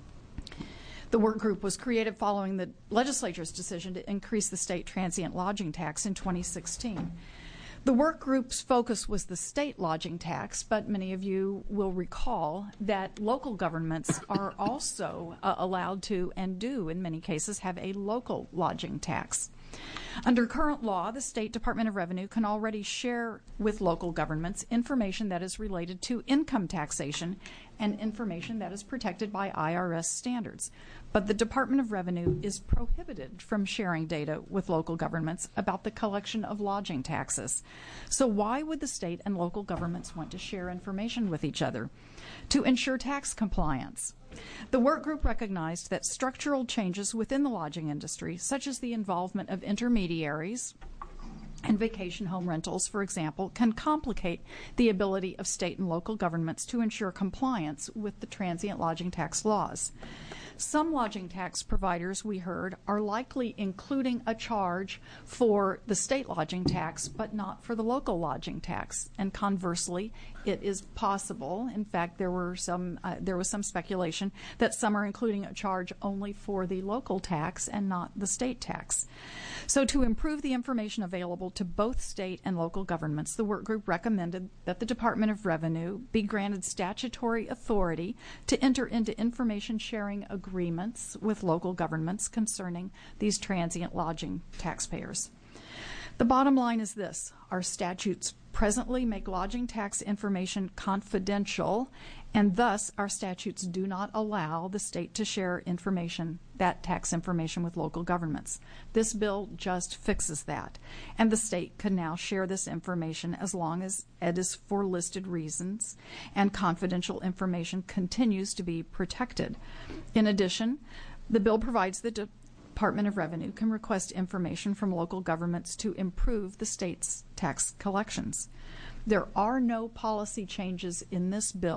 [SPEAKER 11] The work group was created following the legislature's decision to increase the state transient lodging tax in 2016. The work group's focus was the state lodging tax, but many of you will recall that local governments are also allowed to, and do in many cases, have a local lodging tax. Under current law, the State Department of Revenue can already share with local governments information that is related to income taxation and information that is protected by IRS standards. But the Department of Revenue is prohibited from sharing data with local governments about the collection of lodging taxes. So why would the state and local governments want to share information with each other? To ensure tax compliance. The work group recognized that structural changes within the lodging industry, such as the involvement of intermediaries and vacation home rentals, for example, can complicate the ability of state and local governments to ensure compliance with the transient lodging tax laws. Some lodging tax providers, we heard, are likely including a charge for the state lodging tax, but not for the local lodging tax. And conversely, it is possible, in fact, there was some speculation that some are including a charge only for the local tax and not the state tax. So to improve the information available to both state and local governments, the work group recommended that the Department of Revenue be granted statutory authority to enter into information sharing agreements with local governments concerning these transient lodging taxpayers. The bottom line is this: our statutes presently make lodging tax information confidential, and thus our statutes do not allow the state to share information, that tax information, with local governments. This bill just fixes that, and the state can now share this information as long as it is for listed reasons and confidential information continues to be protected. In addition, the bill provides the Department of Revenue can request information from local governments to improve the state's tax collections. There are no policy changes in this bill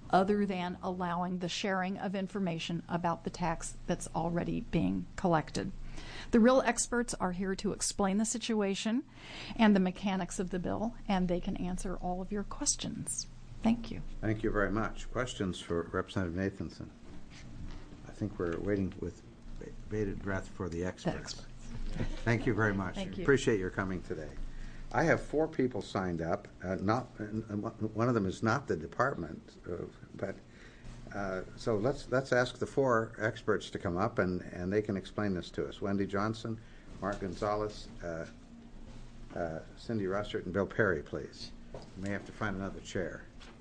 [SPEAKER 11] other than allowing the sharing of information about the tax that's already being collected. The real experts are here to explain the situation and the mechanics of the bill, and they can answer all of your questions. Thank you.
[SPEAKER 1] Thank you very much. Questions for Representative Nathanson? I think we're waiting with bated breath for the experts. Thank you very much.
[SPEAKER 11] Thank you.
[SPEAKER 1] Appreciate your coming today. I have 4 people signed up. One of them is not the department, but so let's ask the 4 experts to come up and they can explain this to us. Wendy Johnson, Mark Gonzalez, Cindy Russert, and Bill Perry, please. You may have to find another chair.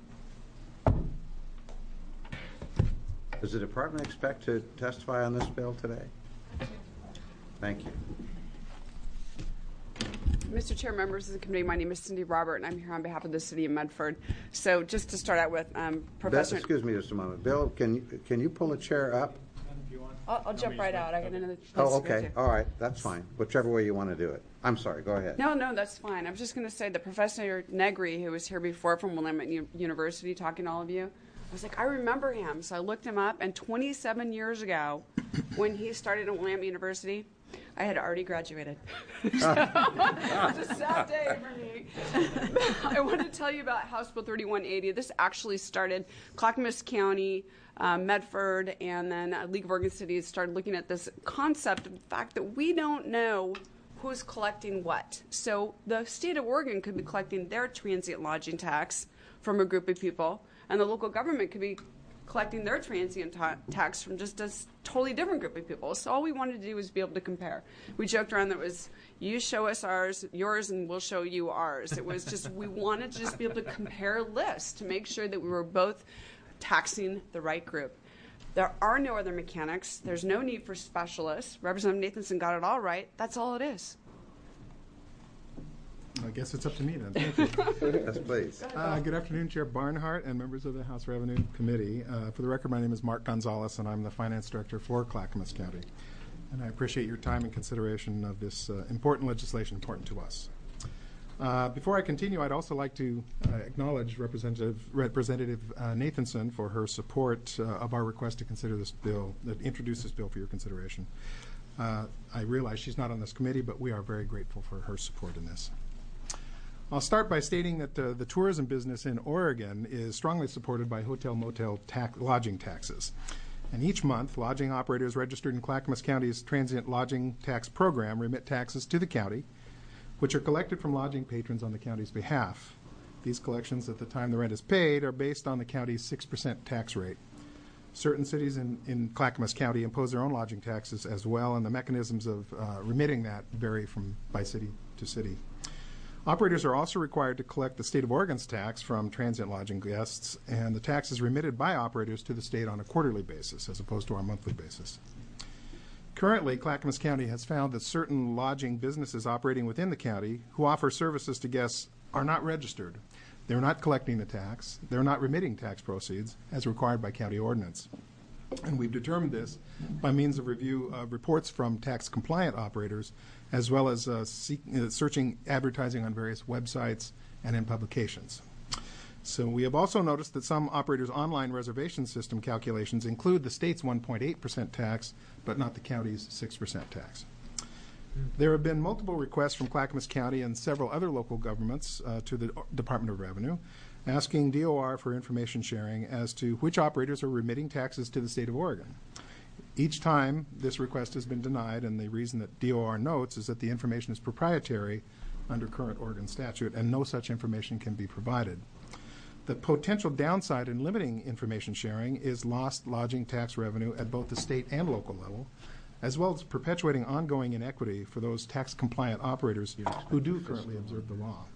[SPEAKER 1] Does the department expect to testify on this bill today? Thank you.
[SPEAKER 12] Mr. Chair, members of the committee, my name is Cindy Robert, and I'm here on behalf of the City of Medford. So just to start out with, Professor...
[SPEAKER 1] Excuse me just a moment. Bill, can you pull a chair up?
[SPEAKER 12] I'll jump right out. I got another place
[SPEAKER 1] Oh,
[SPEAKER 12] to go
[SPEAKER 1] okay.
[SPEAKER 12] to.
[SPEAKER 1] All right. That's fine. Whichever way you want to do it. I'm sorry. Go ahead.
[SPEAKER 12] No, that's fine. I'm just going to say that Professor Negri, who was here before from Willamette University talking to all of you, I was like, I remember him. So I looked him up, and 27 years ago, when he started at Willamette University, I had already graduated. It's a sad day for me. I want to tell you about House Bill 3180. This actually started Clackamas County, Medford, and then League of Oregon Cities started looking at this concept of the fact that we don't know who's collecting what. So the state of Oregon could be collecting their transient lodging tax from a group of people, and the local government could be collecting their transient tax from just a totally different group of people. So all we wanted to do was be able to compare. We joked around that it was, you show us yours, and we'll show you ours. It was just, we wanted to just be able to compare lists to make sure that we were both taxing the right group. There are no other mechanics. There's no need for specialists. Representative Nathanson got it all right. That's all it is.
[SPEAKER 13] I guess it's up to me then. Thank you.
[SPEAKER 1] Yes, please.
[SPEAKER 13] Good afternoon, Chair Barnhart and members of the House Revenue Committee. For the record, my name is Mark Gonzalez, and I'm the Finance Director for Clackamas County. And I appreciate your time and consideration of this important legislation important to us. Before I continue, I'd also like to acknowledge Representative Nathanson for her support of our request to consider this bill, introduce this bill for your consideration. I realize she's not on this committee, but we are very grateful for her support in this. I'll start by stating that the tourism business in Oregon is strongly supported by hotel-motel lodging taxes. And each month, lodging operators registered in Clackamas County's transient lodging tax program remit taxes to the county, which are collected from lodging patrons on the county's behalf. These collections at the time the rent is paid are based on the county's 6% tax rate. Certain cities in Clackamas County impose their own lodging taxes as well, and the mechanisms of remitting that vary by city to city. Operators are also required to collect the state of Oregon's tax from transient lodging guests, and the tax is remitted by operators to the state on a quarterly basis as opposed to our monthly basis. Currently, Clackamas County has found that certain lodging businesses operating within the county who offer services to guests are not registered. They're not collecting the tax. They're not remitting tax proceeds as required by county ordinance. And we've determined this by means of review of reports from tax-compliant operators, as well as searching advertising on various websites and in publications. So we have also noticed that some operators' online reservation system calculations include the state's 1.8% tax, but not the county's 6% tax. There have been multiple requests from Clackamas County and several other local governments to the Department of Revenue asking DOR for information sharing as to which operators are remitting taxes to the state of Oregon. Each time this request has been denied, and the reason that DOR notes is that the information is proprietary under current Oregon statute and no such information can be provided. The potential downside in limiting information sharing is lost lodging tax revenue at both the state and local level, as well as perpetuating ongoing inequity for those tax-compliant operators who do currently observe the law.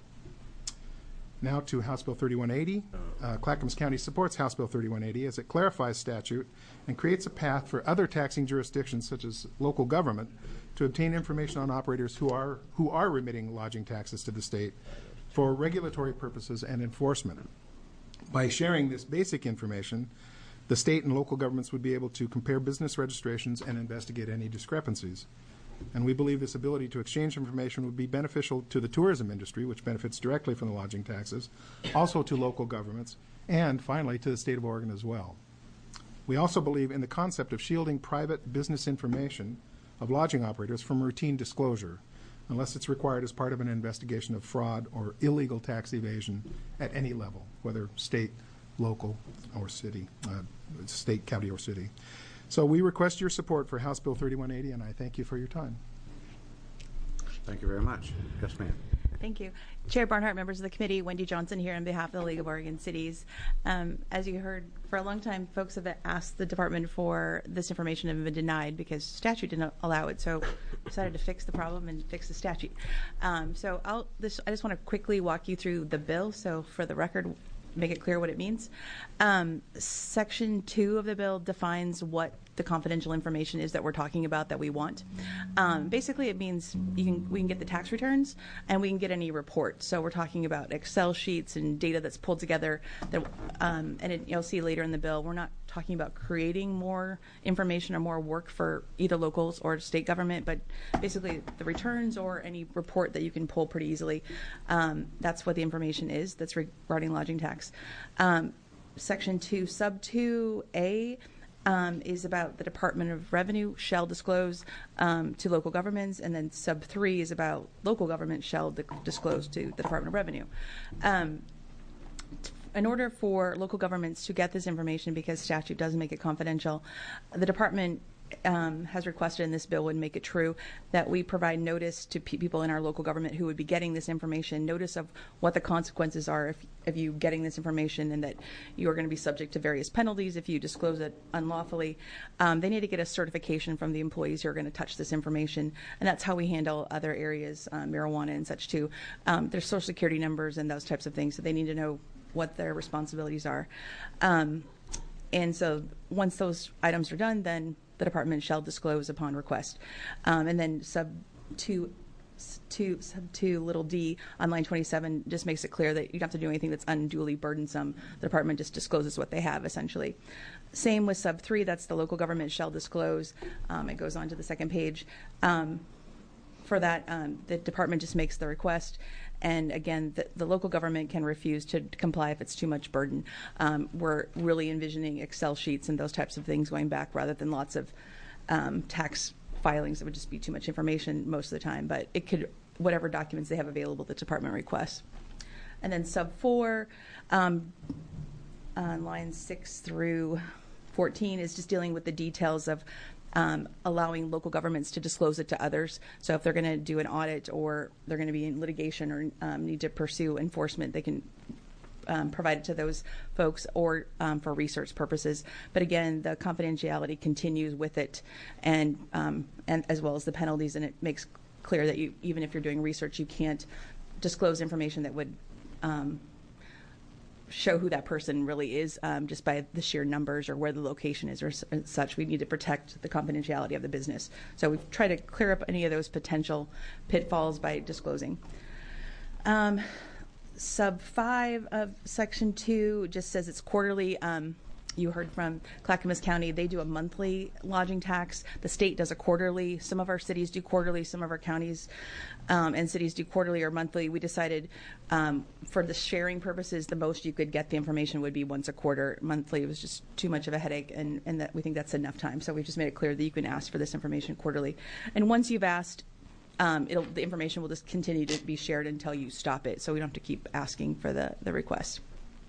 [SPEAKER 13] Now to House Bill 3180. Clackamas County supports House Bill 3180 as it clarifies statute and creates a path for other taxing jurisdictions such as local government to obtain information on operators who are remitting lodging taxes to the state for regulatory purposes and enforcement. By sharing this basic information, the state and local governments would be able to compare business registrations and investigate any discrepancies. And we believe this ability to exchange information would be beneficial to the tourism industry, which benefits directly from the lodging taxes, also to local governments, and finally to the state of Oregon as well. We also believe in the concept of shielding private business information of lodging operators from routine disclosure, unless it's required as part of an investigation of fraud or illegal tax evasion at any level, whether state, local, or city, state, county, or city. So we request your support for House Bill 3180, and I thank you for your time.
[SPEAKER 1] Thank you very much. Yes, ma'am.
[SPEAKER 14] Thank you. Chair Barnhart, members of the committee, Wendy Johnson here on behalf of the League of Oregon Cities. As you heard, for a long time, folks have asked the department for this information and been denied because statute didn't allow it. So decided to fix the problem and fix the statute. So I just want to quickly walk you through the bill. So for the record, make it clear what it means. Section 2 of the bill defines what the confidential information is that we're talking about that we want. Basically, it means we can get the tax returns and we can get any reports. So we're talking about Excel sheets and data that's pulled together. You'll see later in the bill, we're not talking about creating more information or more work for either locals or state government, but basically the returns or any report that you can pull pretty easily. That's what the information is that's regarding lodging tax. Section 2, sub 2A, is about the Department of Revenue shall disclose to local governments, and then sub 3 is about local government shall disclose to the Department of Revenue. In order for local governments to get this information, because statute does make it confidential, the department has requested, and this bill would make it true, that we provide notice to people in our local government who would be getting this information, notice of what the consequences are if you getting this information, and that you are going to be subject to various penalties if you disclose it unlawfully. They need to get a certification from the employees who are going to touch this information, and that's how we handle other areas, marijuana and such too. There's social security numbers and those types of things, so they need to know what their responsibilities are. And so once those items are done, then the department shall disclose upon request. And then sub 2 little d on line 27 just makes it clear that you don't have to do anything that's unduly burdensome. The department just discloses what they have, essentially. Same with sub 3, that's the local government shall disclose. It goes on to the second page. For that, the department just makes the request. And again, the local government can refuse to comply if it's too much burden. We're really envisioning Excel sheets and those types of things going back rather than lots of tax filings that would just be too much information most of the time. But it could, whatever documents they have available, the department requests. And then sub 4, on lines 6 through 14 is just dealing with the details of allowing local governments to disclose it to others. So if they're going to do an audit or they're going to be in litigation or need to pursue enforcement, they can provide it to those folks or for research purposes. But again, the confidentiality continues with it, and as well as the penalties, and it makes clear that even if you're doing research, you can't disclose information that would show who that person really is just by the sheer numbers or where the location is or such. We need to protect the confidentiality of the business. So we've tried to clear up any of those potential pitfalls by disclosing. Sub 5 of section 2 just says it's quarterly. You heard from Clackamas County, they do a monthly lodging tax. The state does a quarterly. Some of our cities do quarterly, some of our counties and cities do quarterly or monthly. We decided for the sharing purposes, the most you could get the information would be once a quarter. Monthly was just too much of a headache, and that we think that's enough time. So we just made it clear that you can ask for this information quarterly. And once you've asked, the information will just continue to be shared until you stop it, so we don't have to keep asking for the request.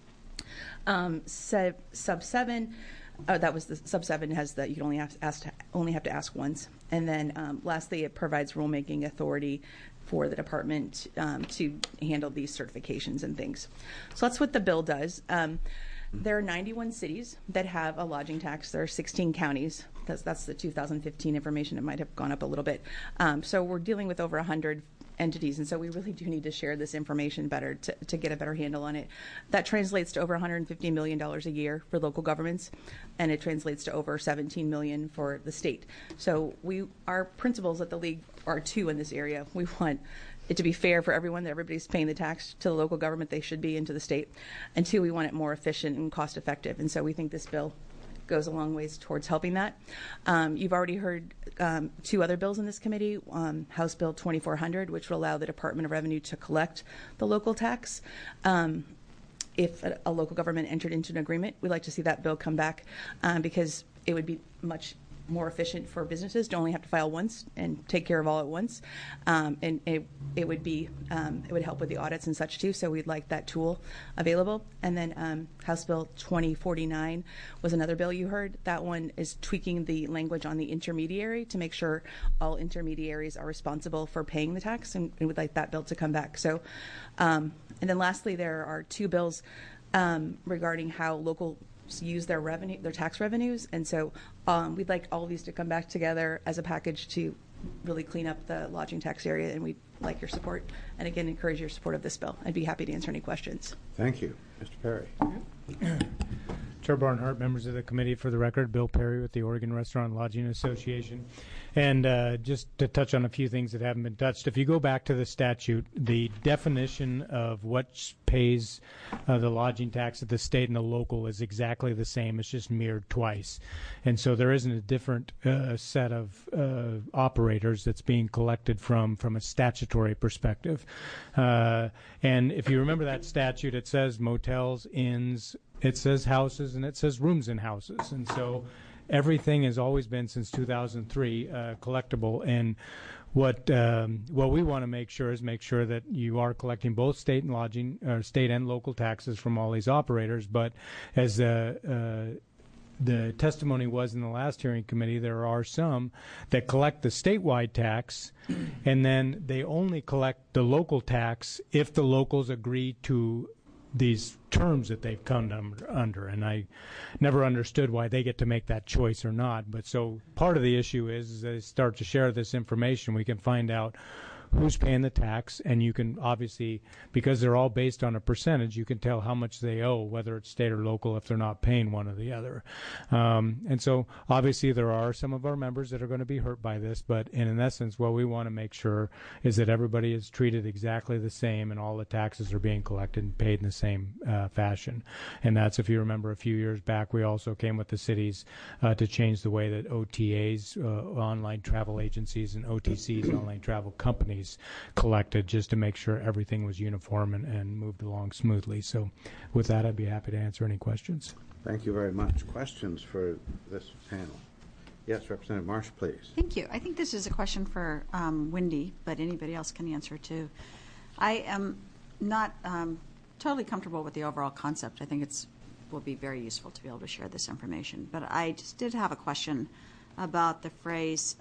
[SPEAKER 14] Sub 7, that was the sub 7 has that you can only have to ask once, and then lastly, it provides rulemaking authority for the department to handle these certifications and things. So that's what the bill does. There are 91 cities that have a lodging tax. There are 16 counties. That's the 2015 information. It might have gone up a little bit. So we're dealing with over 100 entities, and so we really do need to share this information better to get a better handle on it. That translates to over $150 million a year for local governments, and it translates to over $17 million for the state. So our principles at the League are two in this area. We want it to be fair for everyone, that everybody's paying the tax to the local government they should be, and to the state. And two, we want it more efficient and cost effective. And so we think this bill goes a long ways towards helping that. You've already heard 2 other bills in this committee, House Bill 2400, which will allow the Department of Revenue to collect the local tax. If a local government entered into an agreement, we'd like to see that bill come back because it would be much more efficient for businesses to only have to file once and take care of all at once, and it would help with the audits and such too. So we'd like that tool available. And then House Bill 2049 was another bill you heard. That one is tweaking the language on the intermediary to make sure all intermediaries are responsible for paying the tax, and we would like that bill to come back. So, and then lastly, there are 2 bills regarding how local use their revenue, their tax revenues, and so we'd like all of these to come back together as a package to really clean up the lodging tax area, and we'd like your support, and again encourage your support of this bill. I'd be happy to answer any questions.
[SPEAKER 1] Thank you. Mr. Perry.
[SPEAKER 15] Chair Barnhart, members of the committee, for the record, Bill Perry with the Oregon Restaurant and Lodging Association. And just to touch on a few things that haven't been touched, if you go back to the statute, the definition of what pays the lodging tax at the state and the local is exactly the same. It's just mirrored twice. And so there isn't a different set of operators that's being collected from a statutory perspective. And if you remember that statute, it says motels, inns, it says houses, and it says rooms in houses. And so everything has always been, since 2003, collectible. And what we want to make sure that you are collecting both state and lodging, or state and local taxes from all these operators. But as the testimony was in the last hearing committee, there are some that collect the statewide tax, and then they only collect the local tax if the locals agree to these terms that they've come under. And I never understood why they get to make that choice or not. But so part of the issue is they start to share this information, we can find out who's paying the tax, and you can obviously, because they're all based on a percentage, you can tell how much they owe, whether it's state or local, if they're not paying one or the other. And so obviously there are some of our members that are going to be hurt by this, but in essence what we want to make sure is that everybody is treated exactly the same and all the taxes are being collected and paid in the same fashion. And that's, if you remember, a few years back we also came with the cities to change the way that OTAs, online travel agencies, and OTCs, online travel companies, collected, just to make sure everything was uniform and moved along smoothly. So with that, I'd be happy to answer any questions.
[SPEAKER 1] Thank you very much. Questions for this panel? Yes, Representative Marsh, please.
[SPEAKER 9] Thank you. I think this is a question for Wendy, but anybody else can answer too. I am not totally comfortable with the overall concept. I think it will be very useful to be able to share this information. But I just did have a question about the phrase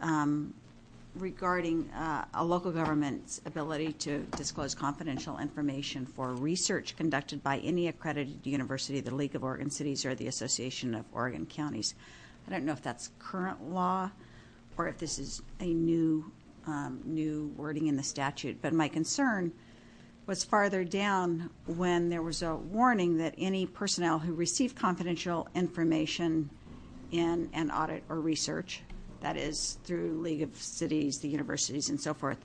[SPEAKER 9] regarding a local government's ability to disclose confidential information for research conducted by any accredited university, the League of Oregon Cities, or the Association of Oregon Counties. I don't know if that's current law or if this is a new wording in the statute, but my concern was farther down when there was a warning that any personnel who received confidential information in an audit or research, that is through League of Cities, the universities, and so forth,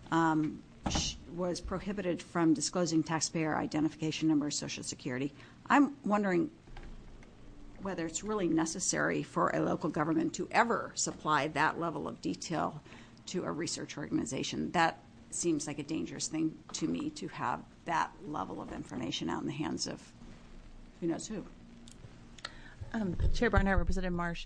[SPEAKER 9] was prohibited from disclosing taxpayer identification number, Social Security. I'm wondering whether it's really necessary for a local government to ever supply that level of detail to a research organization. That seems like a dangerous thing to me, to have that level of information out in the hands of who knows who.
[SPEAKER 14] Chair Barnhart, Representative Marsh,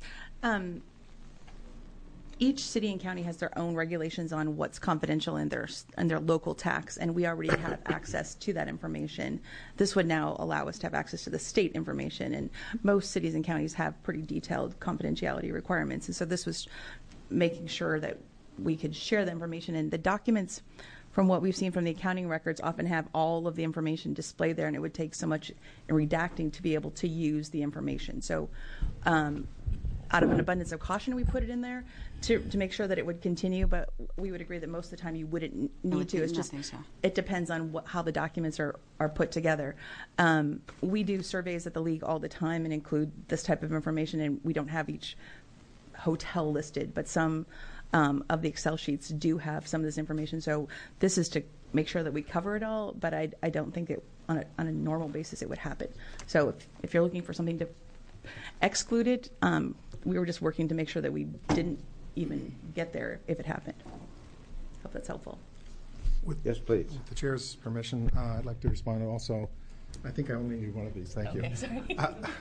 [SPEAKER 14] each city and county has their own regulations on what's confidential in their local tax, and we already have access to that information. This would now allow us to have access to the state information, and most cities and counties have pretty detailed confidentiality requirements. And so this was making sure that we could share the information. And the documents, from what we've seen from the accounting records, often have all of the information displayed there, and it would take so much in redacting to be able to use the information. So out of an abundance of caution, we put it in there to make sure that it would continue, but we would agree that most of the time you wouldn't need to. It's just, it depends on how the documents are put together. We do surveys at the League all the time and include this type of information, and we don't have each hotel listed, but some of the Excel sheets do have some of this information. So this is to make sure that we cover it all, but I don't think it on a normal basis it would happen. So if you're looking for something to excluded. We were just working to make sure that we didn't even get there if it happened. Hope that's helpful.
[SPEAKER 1] Yes, please.
[SPEAKER 13] With the chair's permission, I'd like to respond also. I think I only need one of these. Thank you.
[SPEAKER 14] Sorry.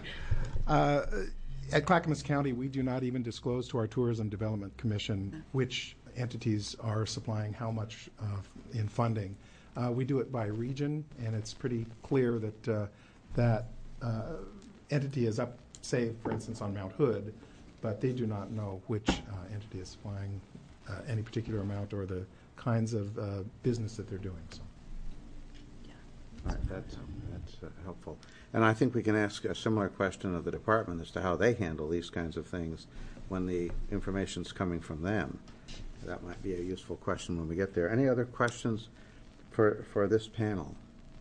[SPEAKER 13] At Clackamas County, we do not even disclose to our Tourism Development Commission which entities are supplying how much in funding. We do it by region, and it's pretty clear that that entity is up, say, for instance, on Mount Hood, but they do not know which entity is supplying any particular amount or the kinds of business that they're doing. So.
[SPEAKER 1] All right, that's helpful. And I think we can ask a similar question of the department as to how they handle these kinds of things when the information's coming from them. That might be a useful question when we get there. Any other questions for this panel?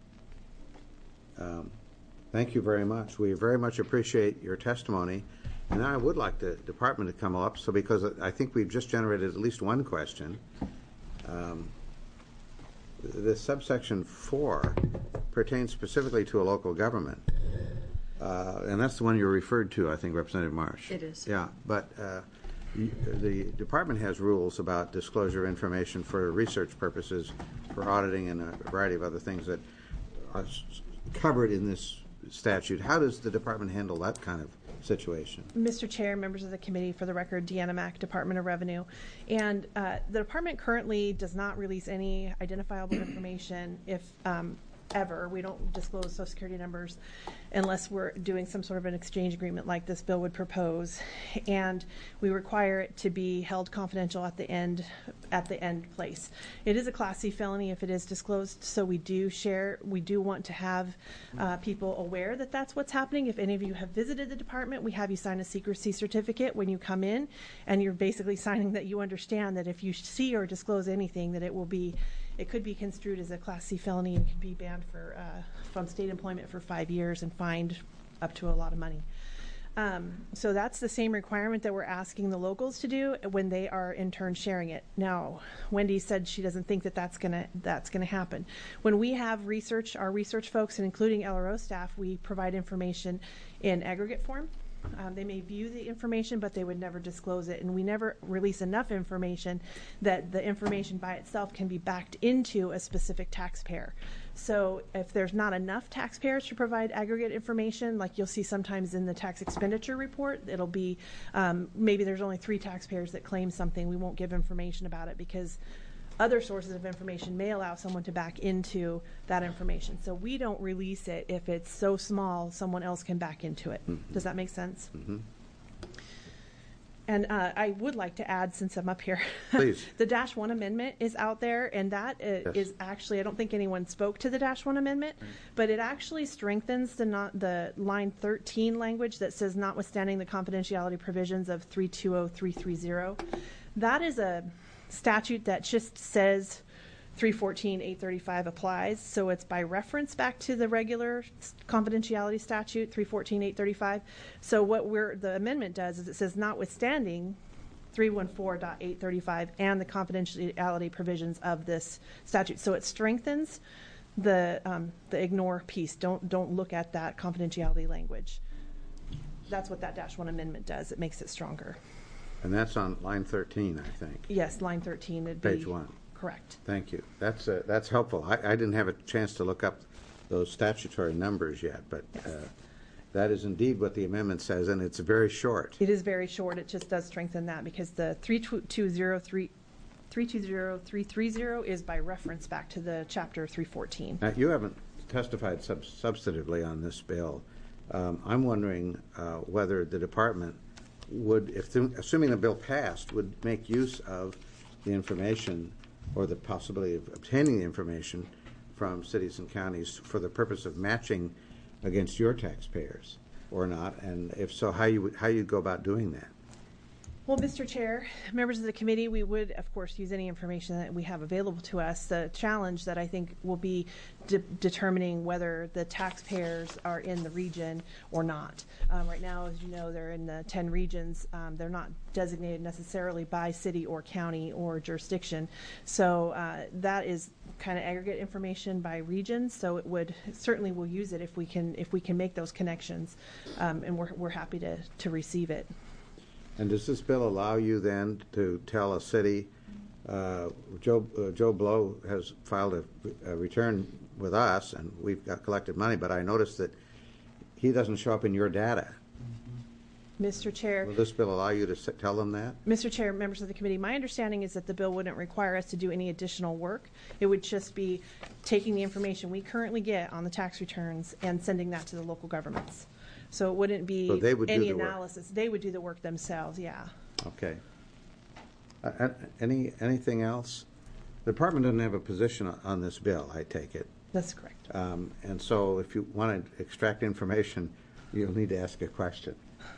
[SPEAKER 1] Thank you very much. We very much appreciate your testimony. And I would like the department to come up, so because I think we've just generated at least one question. The subsection 4 pertains specifically to a local government. And that's the one you referred to, I think, Representative Marsh.
[SPEAKER 9] It is.
[SPEAKER 1] Yeah, but the department has rules about disclosure of information for research purposes, for auditing, and a variety of other things that are covered in this statute. How does the department handle that kind of situation?
[SPEAKER 16] Mr. Chair, members of the committee, for the record, Deanna Mack, Department of Revenue. And the department currently does not release any identifiable information if ever. We don't disclose Social Security numbers unless we're doing some sort of an exchange agreement like this bill would propose. And we require it to be held confidential at the end place. It is a Class C felony if it is disclosed, so we do want to have people aware that that's what's happening. If any of you have visited the department, we have you sign a secrecy certificate when you come in, and you're basically signing that you understand that if you see or disclose anything, that it could be construed as a Class C felony and could be banned from state employment for 5 years and fined up to a lot of money. So that's the same requirement that we're asking the locals to do when they are in turn sharing it. Now, Wendy said she doesn't think that that's gonna happen. When we have our research folks, and including LRO staff, we provide information in aggregate form. They may view the information, but they would never disclose it, and we never release enough information that the information by itself can be backed into a specific taxpayer. So if there's not enough taxpayers to provide aggregate information, like you'll see sometimes in the tax expenditure report, it'll be maybe there's only 3 taxpayers that claim something, we won't give information about it because other sources of information may allow someone to back into that information. So we don't release it if it's so small someone else can back into it. Mm-hmm. Does that make sense? Mm-hmm. And I would like to add, since I'm up here,
[SPEAKER 1] please.
[SPEAKER 16] The -1 amendment is out there, and that is actually, I don't think anyone spoke to the -1 amendment, but it actually strengthens the line 13 language that says notwithstanding the confidentiality provisions of 320330. That is a statute that just says 314.835 applies, so it's by reference back to the regular confidentiality statute 314.835. So what the amendment does is it says notwithstanding 314.835 and the confidentiality provisions of this statute. So it strengthens the ignore piece. Don't look at that confidentiality language. That's what that -1 amendment does. It makes it stronger.
[SPEAKER 1] And that's on line 13, I think.
[SPEAKER 16] Yes, line 13 would be
[SPEAKER 1] page 1.
[SPEAKER 16] Correct.
[SPEAKER 1] Thank you. That's helpful. I didn't have a chance to look up those statutory numbers yet, but that is indeed what the amendment says, and it's very short.
[SPEAKER 16] It is very short. It just does strengthen that because the 320330 is by reference back to the chapter 314.
[SPEAKER 1] Now, you haven't testified substantively on this bill. I'm wondering whether the department would, assuming the bill passed, would make use of the information or the possibility of obtaining the information from cities and counties for the purpose of matching against your taxpayers or not, and if so, how you go about doing that?
[SPEAKER 16] Well, Mr. Chair, members of the committee, we would, of course, use any information that we have available to us. The challenge that I think will be determining whether the taxpayers are in the region or not. Right now, as you know, they're in the 10 regions. They're not designated necessarily by city or county or jurisdiction. So that is kind of aggregate information by region. So it would certainly we'll use it if we can make those connections, and we're happy to receive it.
[SPEAKER 1] And does this bill allow you then to tell a city, Joe Blow has filed a return with us, and we've got collected money, but I noticed that he doesn't show up in your data.
[SPEAKER 16] Mr. Chair.
[SPEAKER 1] Will this bill allow you to tell them that?
[SPEAKER 16] Mr. Chair, members of the committee, my understanding is that the bill wouldn't require us to do any additional work. It would just be taking the information we currently get on the tax returns and sending that to the local governments. So it wouldn't be
[SPEAKER 1] So they would
[SPEAKER 16] any
[SPEAKER 1] do the
[SPEAKER 16] analysis. They would do the work themselves, yeah.
[SPEAKER 1] Okay. Anything else? The department doesn't have a position on this bill, I take it.
[SPEAKER 16] That's correct.
[SPEAKER 1] And so if you want to extract information, you'll need to ask a question.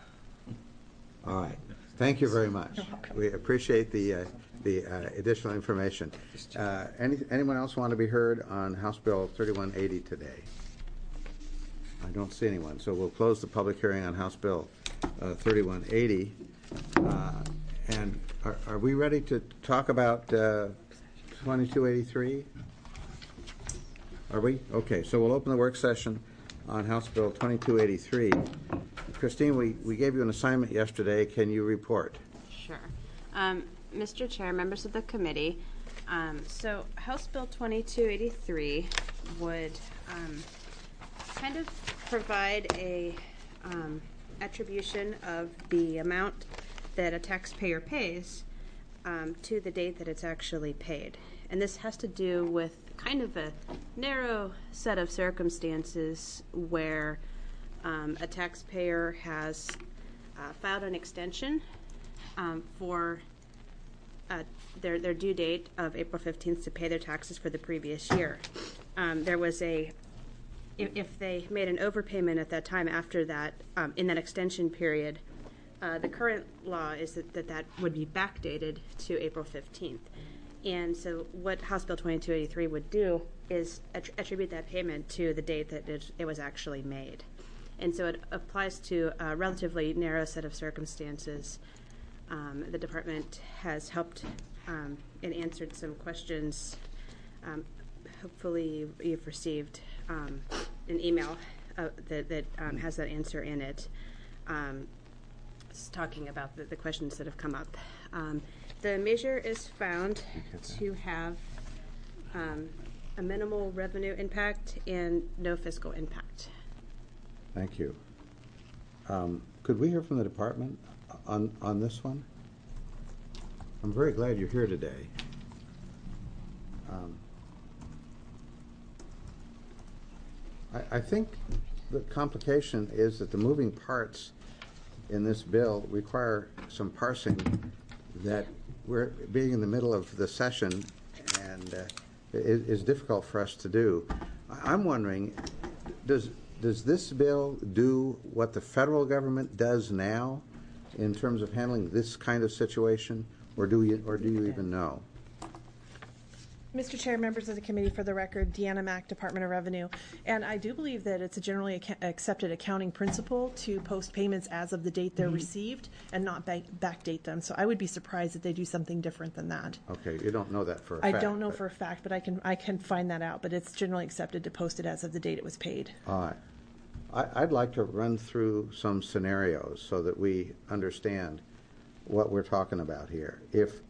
[SPEAKER 1] All right. Thank you very much. We appreciate the additional information. Anyone else want to be heard on House Bill 3180 today? I don't see anyone, so we'll close the public hearing on House Bill 3180. And are we ready to talk about 2283? Are we? Okay, so we'll open the work session on House Bill 2283. Christine, we gave you an assignment yesterday. Can you report?
[SPEAKER 17] Sure. Mr. Chair, members of the committee, so House Bill 2283 would kind of provide a attribution of the amount that a taxpayer pays to the date that it's actually paid. And this has to do with kind of a narrow set of circumstances where a taxpayer has filed an extension for their due date of April 15th to pay their taxes for the previous year. There was if they made an overpayment at that time after that, in that extension period, the current law is that would be backdated to April 15th. And so what House Bill 2283 would do is attribute that payment to the date that it was actually made. And so it applies to a relatively narrow set of circumstances. The department has helped and answered some questions. Hopefully you've received an email that has that answer in it. It's talking about the questions that have come up. The measure is found to have a minimal revenue impact and no fiscal impact.
[SPEAKER 1] Thank you. Could we hear from the department on this one? I'm very glad you're here today. I think the complication is that the moving parts in this bill require some parsing that we're being in the middle of the session and is difficult for us to do. I'm wondering, does this bill do what the federal government does now in terms of handling this kind of situation, or do you even know?
[SPEAKER 16] Mr. Chair, members of the committee, for the record, Deanna Mack, Department of Revenue. And I do believe that it's a generally accepted accounting principle to post payments as of the date they're received and not backdate them. So I would be surprised if they do something different than that.
[SPEAKER 1] Okay, you don't know that for a fact.
[SPEAKER 16] I don't know for a fact, but I can find that out. But it's generally accepted to post it as of the date it was paid.
[SPEAKER 1] All right. I'd like to run through some scenarios so that we understand what we're talking about here.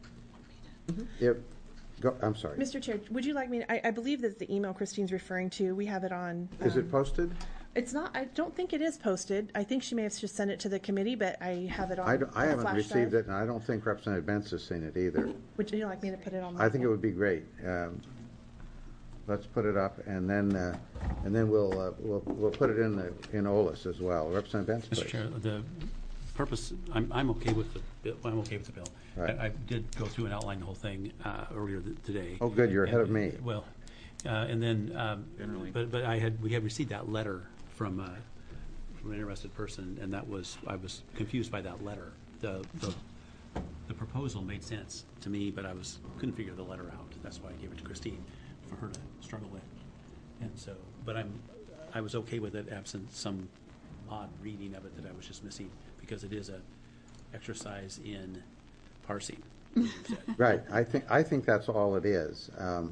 [SPEAKER 1] I'm sorry.
[SPEAKER 16] Mr. Chair, would you like me to, I believe that the email Christine's referring to, we have it on.
[SPEAKER 1] Is it posted?
[SPEAKER 16] It's not. I don't think it is posted. I think she may have just sent it to the committee, but I have it on.
[SPEAKER 1] I haven't received it, and I don't think Representative Bentz has seen it either.
[SPEAKER 16] Would you like me to put it on?
[SPEAKER 1] I think it would be great. Let's put it up, and then we'll put it in OLS as well. Representative Bentz, please.
[SPEAKER 18] Mr. Chair, the purpose. I'm okay with the bill. I'm okay with the bill. Right. I did go through and outline the whole thing earlier today.
[SPEAKER 1] Oh, good. You're ahead of me.
[SPEAKER 18] Well, and then, but we had received that letter from an interested person, and I was confused by that letter. The the proposal made sense to me, but I couldn't figure the letter out. That's why I gave it to Christine for her to struggle with. And so, but I was okay with it, absent some odd reading of it that I was just missing, because it is a exercise in parsing.
[SPEAKER 1] Right. I think that's all it is.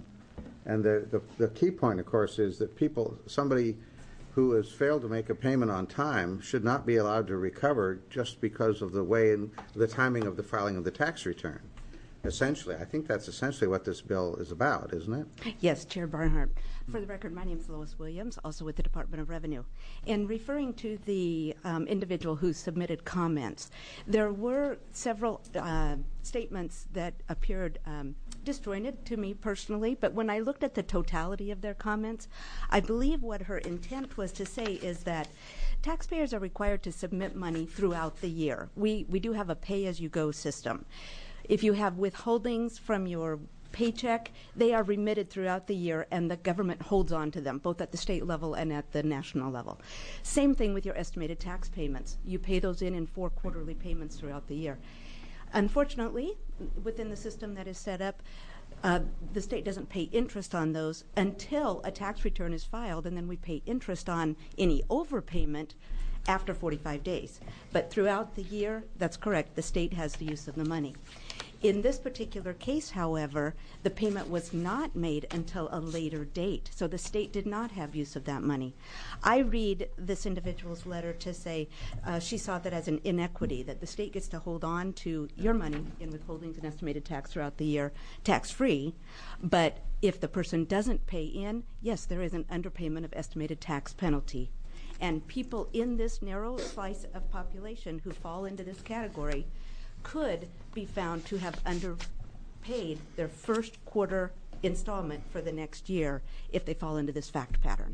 [SPEAKER 1] And the key point, of course, is that somebody who has failed to make a payment on time should not be allowed to recover just because of the way and the timing of the filing of the tax return. Essentially, I think that's essentially what this bill is about, isn't it?
[SPEAKER 19] Yes, Chair Barnhart. For the record, my name is Lois Williams, also with the Department of Revenue. In referring to the individual who submitted comments, there were several statements that appeared disjointed to me personally, but when I looked at the totality of their comments, I believe what her intent was to say is that taxpayers are required to submit money throughout the year. We do have a pay-as-you-go system. If you have withholdings from your paycheck, they are remitted throughout the year, and the government holds on to them, both at the state level and at the national level. Same thing with your estimated tax payments. You pay those in 4 quarterly payments throughout the year. Unfortunately, within the system that is set up, the state doesn't pay interest on those until a tax return is filed, and then we pay interest on any overpayment after 45 days. But throughout the year, that's correct, the state has the use of the money. In this particular case, however, the payment was not made until a later date, so the state did not have use of that money. I read this individual's letter to say she saw that as an inequity, that the state gets to hold on to your money in withholdings and estimated tax throughout the year, tax-free, but if the person doesn't pay in, yes, there is an underpayment of estimated tax penalty. And people in this narrow slice of population who fall into this category could be found to have underpaid their first quarter installment for the next year if they fall into this fact pattern.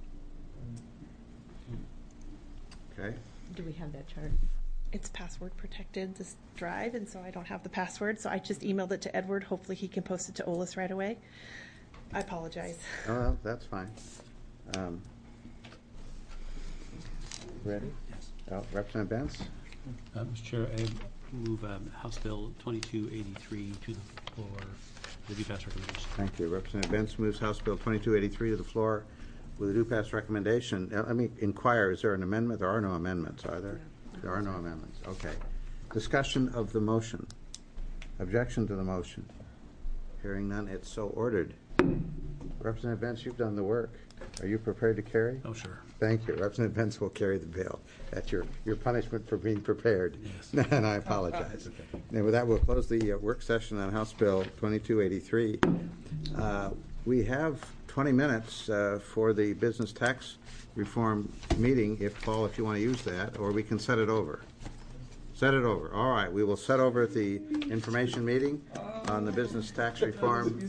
[SPEAKER 1] Okay.
[SPEAKER 16] Do we have that chart? It's password protected, this drive, and so I don't have the password, so I just emailed it to Edward. Hopefully he can post it to OLIS right away. I apologize.
[SPEAKER 1] Oh, well, that's fine. Ready?
[SPEAKER 18] Yes.
[SPEAKER 1] Representative Benz?
[SPEAKER 18] Mr. Chair, I move House Bill 2283 to the floor with a do-pass recommendation.
[SPEAKER 1] Thank you. Representative Benz moves House Bill 2283 to the floor with a do-pass recommendation. Now, let me inquire, is there an amendment? There are no amendments, are there? There are no amendments. Okay. Discussion of the motion. Objection to the motion. Hearing none, it's so ordered. Representative Benz, you've done the work. Are you prepared to carry?
[SPEAKER 18] Oh, sure.
[SPEAKER 1] Thank you. Representative Benz will carry the bill. That's your punishment for being prepared.
[SPEAKER 18] Yes.
[SPEAKER 1] And I apologize.
[SPEAKER 18] Okay.
[SPEAKER 1] And with that, we'll close the work session on House Bill 2283. We have 20 minutes for the business tax reform meeting, Paul, if you want to use that, or we can set it over. Set it over. All right. We will set over the information meeting on the business tax reform.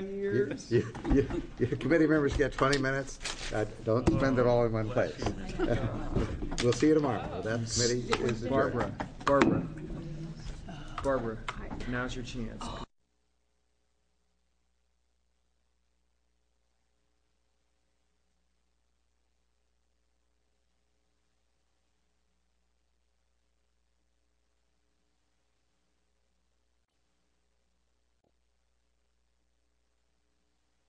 [SPEAKER 1] Your committee members get 20 minutes. Don't spend it all in one place. We'll see you tomorrow. That committee is adjourned.
[SPEAKER 20] Barbara, now's your chance.